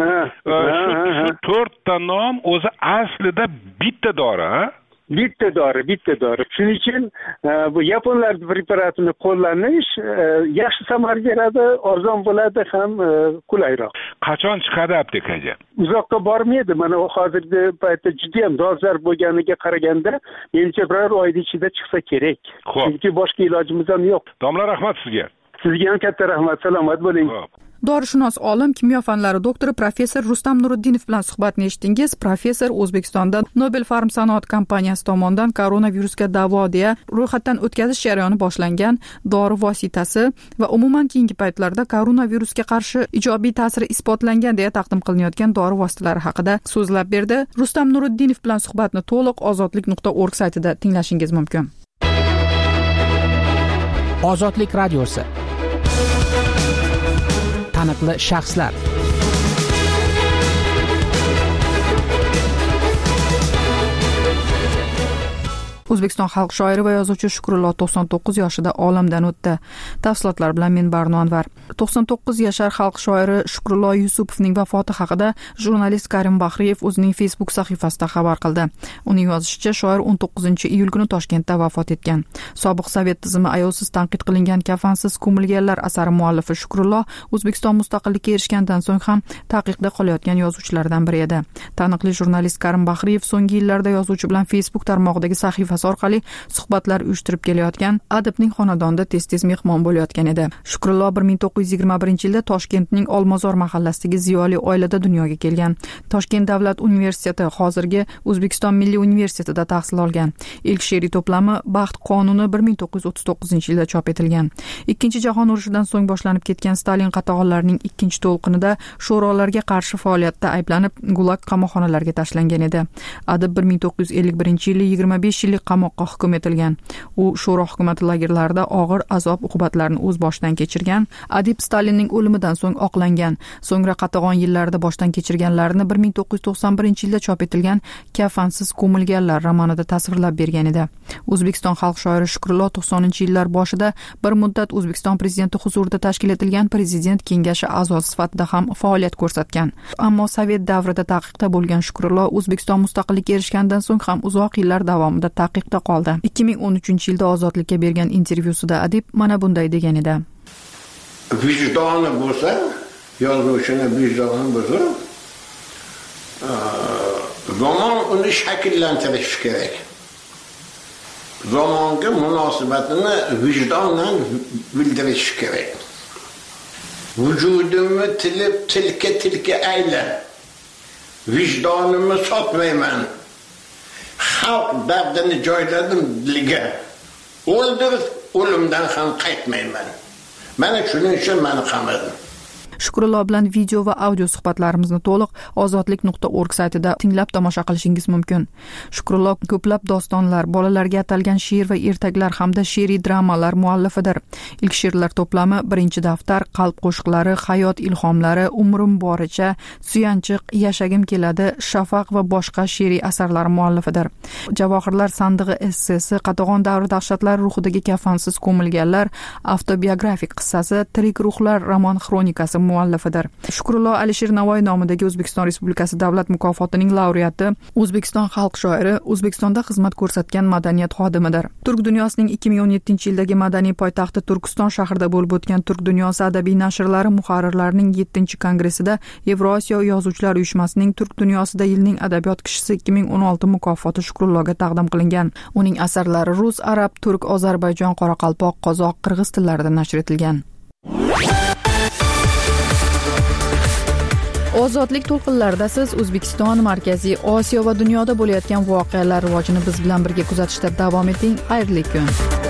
K: Shu to'rtta nom o'zi aslida bitta dori, ha?
P: Bitta dori, bitta dori. Shuning uchun bu yaponlar preparatini qo'llanish yaxshi samara beradi, arzon bo'ladi ham qulayroq.
K: Qachon chiqadi aptekaga?
P: Uzoqqa bormaydi. Mana hozirgi paytda juda ham dolzarb bo'lganiga qaraganda, menimcha bir oyda ichida chiqsa kerak. Chunki boshqa ilojimiz ham yo'q.
K: Domla, rahmat sizga.
P: Sizga ham katta rahmat. Salomat bo'ling.
A: Dorishunos olim, kimyo fanlari doktori professor Rustam Nuriddinov bilan suhbatni eshitdingiz. Professor O'zbekistonda Nobel Pharm sanoat kompaniyasi tomonidan koronavirusga davo deya ro'yxatdan o'tkazish jarayoni boshlangan dori vositasi va umuman keyingi paytlarda koronavirusga qarshi ijobiy ta'siri isbotlangan deya taqdim qilinayotgan dori vositalari haqida so'zlab berdi. Rustam Nuriddinov bilan suhbatni to'liq ozodlik nuqta org saytida tinglashingiz mumkin.
Q: Ozodlik radiosi. Taniqli shaxslar.
A: O'zbekiston xalq shoiri va yozuvchi Shukrullo to'qson to'qqiz yoshida olamdan o'tdi. Tafsilotlar bilan men Barno Anvar. to'qson to'qqiz yashar xalq shoiri Shukrullo Yusupovning vafoti haqida jurnalist Karim Bahriyev o'zining Facebook sahifasida xabar qildi. Uning yozishicha, shoir o'n to'qqizinchi iyul kuni Toshkentda vafot etgan. Sobiq sovet tizimi ayovsiz tanqid qilingan Kafansiz ko'milganlar asari muallifi Shukrullo O'zbekiston mustaqillikka erishgandan so'ng ham taqiqda qolayotgan yozuvchilardan biri edi. Taniqli jurnalist Karim Bahriyev so'nggi yillarda yozuvchi bilan Facebook tarmog'idagi sahifasi orqali suhbatlar uyushtirib kelayotgan, adibning xonadonida tez-tez mehmon bo'layotgan edi. Shukrullo bir ming to'qqiz yuz yigirma birinchi yilda Toshkentning Olmazor mahallasidagi ziyoli oilada dunyoga kelgan. Toshkent davlat universiteti, hozirgi O'zbekiston Milliy universitetida tahsil olgan. Ilk she'riy to'plami Baxt qonuni bir ming to'qqiz yuz o'ttiz to'qqizinchi yilda chop etilgan. Ikkinchi jahon urushidan so'ng boshlanib ketgan Stalin qatag'onlarining ikkinchi to'lqinida sho'rolarga qarshi faoliyatda ayblanib, Gulag qamoqxonalariga tashlangan edi. Adib bir ming to'qqiz yuz ellik birinchi yili yigirma besh yillik qamoqqa hukm etilgan. U sho'ro hukumati lagerlarida og'ir azob uqubatlarni o'z boshidan kechirgan. Adib Stalinning o'limidan so'ng oqlangan. So'ngra qatag'on yillarida boshdan kechirganlarini bir ming to'qqiz yuz to'qson birinchi yilda chop etilgan Kafansiz ko'milganlar romanida tasvirlab bergan edi. O'zbekiston xalq shoiri Shukrullo to'qsoninchi yillar boshida bir muddat O'zbekiston prezidenti huzurida tashkil etilgan prezident kengashi a'zosi sifatida ham faoliyat ko'rsatgan. Ammo sovet davrida taqiqda bo'lgan Shukrullo O'zbekiston mustaqillikka erishgandan so'ng ham uzoq yillar davomida taqiqda qoldi. ikki ming o'n uchinchi yilda Ozodlikka bergan intervyusida adib mana bunday degan edi.
R: Vijdoni bo'lsa, yozuvchini vijdoni bo'lsa, zamon uni shakllantirishi kerak. Zamonga munosabatini vijdondan bildirish kerak. Vujudimni tilib tilka tilka ayla. Vijdonimni sotmayman. Xalq dardini joyladim diliga. O'ldirib o'limdan ham qaytmayman. Mana shuning uchun meni qamadim.
A: Shukrullo bilan video va audio suhbatlarimizni to'liq ozodlik nuqta org saytida tinglab tomosha qilishingiz mumkin. Shukrullo ko'plab dostonlar, bolalarga atalgan she'r va ertaklar hamda she'riy dramalar muallifidir. Ilk she'rlar to'plami Birinchi daftar, Qalb qo'shiqlari, Hayot ilhomlari, Umrim boricha, Suyanchiq, Yashagim keladi, Shafaq va boshqa she'riy asarlar muallifidir. Javohirlar sandig'i essesi, Qatag'on davri dahshatlari ruhidagi kafansiz ko'milganlar avtobiografik qissasi, Tirik ruhlar roman xronikasi muallifidir. Shukrullo Alisher Navoiy nomidagi O'zbekiston Respublikasi davlat mukofotining laureati, O'zbekiston xalq shoiri, O'zbekistonda xizmat ko'rsatgan madaniyat xodimidir. Turk dunyosining ikki ming o'n yettinchi yildagi madaniy poytaxti Turkiston shahrida bo'lib o'tgan Turk dunyosi adabiy nashrlari muharrirlarining yettinchi kongressida Yevrosiyo yozuvchilar uyushmasining Turk dunyosida yilning adabiyot kishisi ikki ming o'n olti mukofoti Shukrulloga taqdim qilingan. Uning asarlari rus, arab, turk, ozarbayjon, qoraqalpoq, qozoq, qirg'iz tillarida nashr etilgan. Ozodlik to'lqinlarida siz O'zbekiston, Markaziy Osiyo va dunyoda bo'layotgan voqealar rivojini biz bilan birga kuzatishda davom eting. Xayrli kun.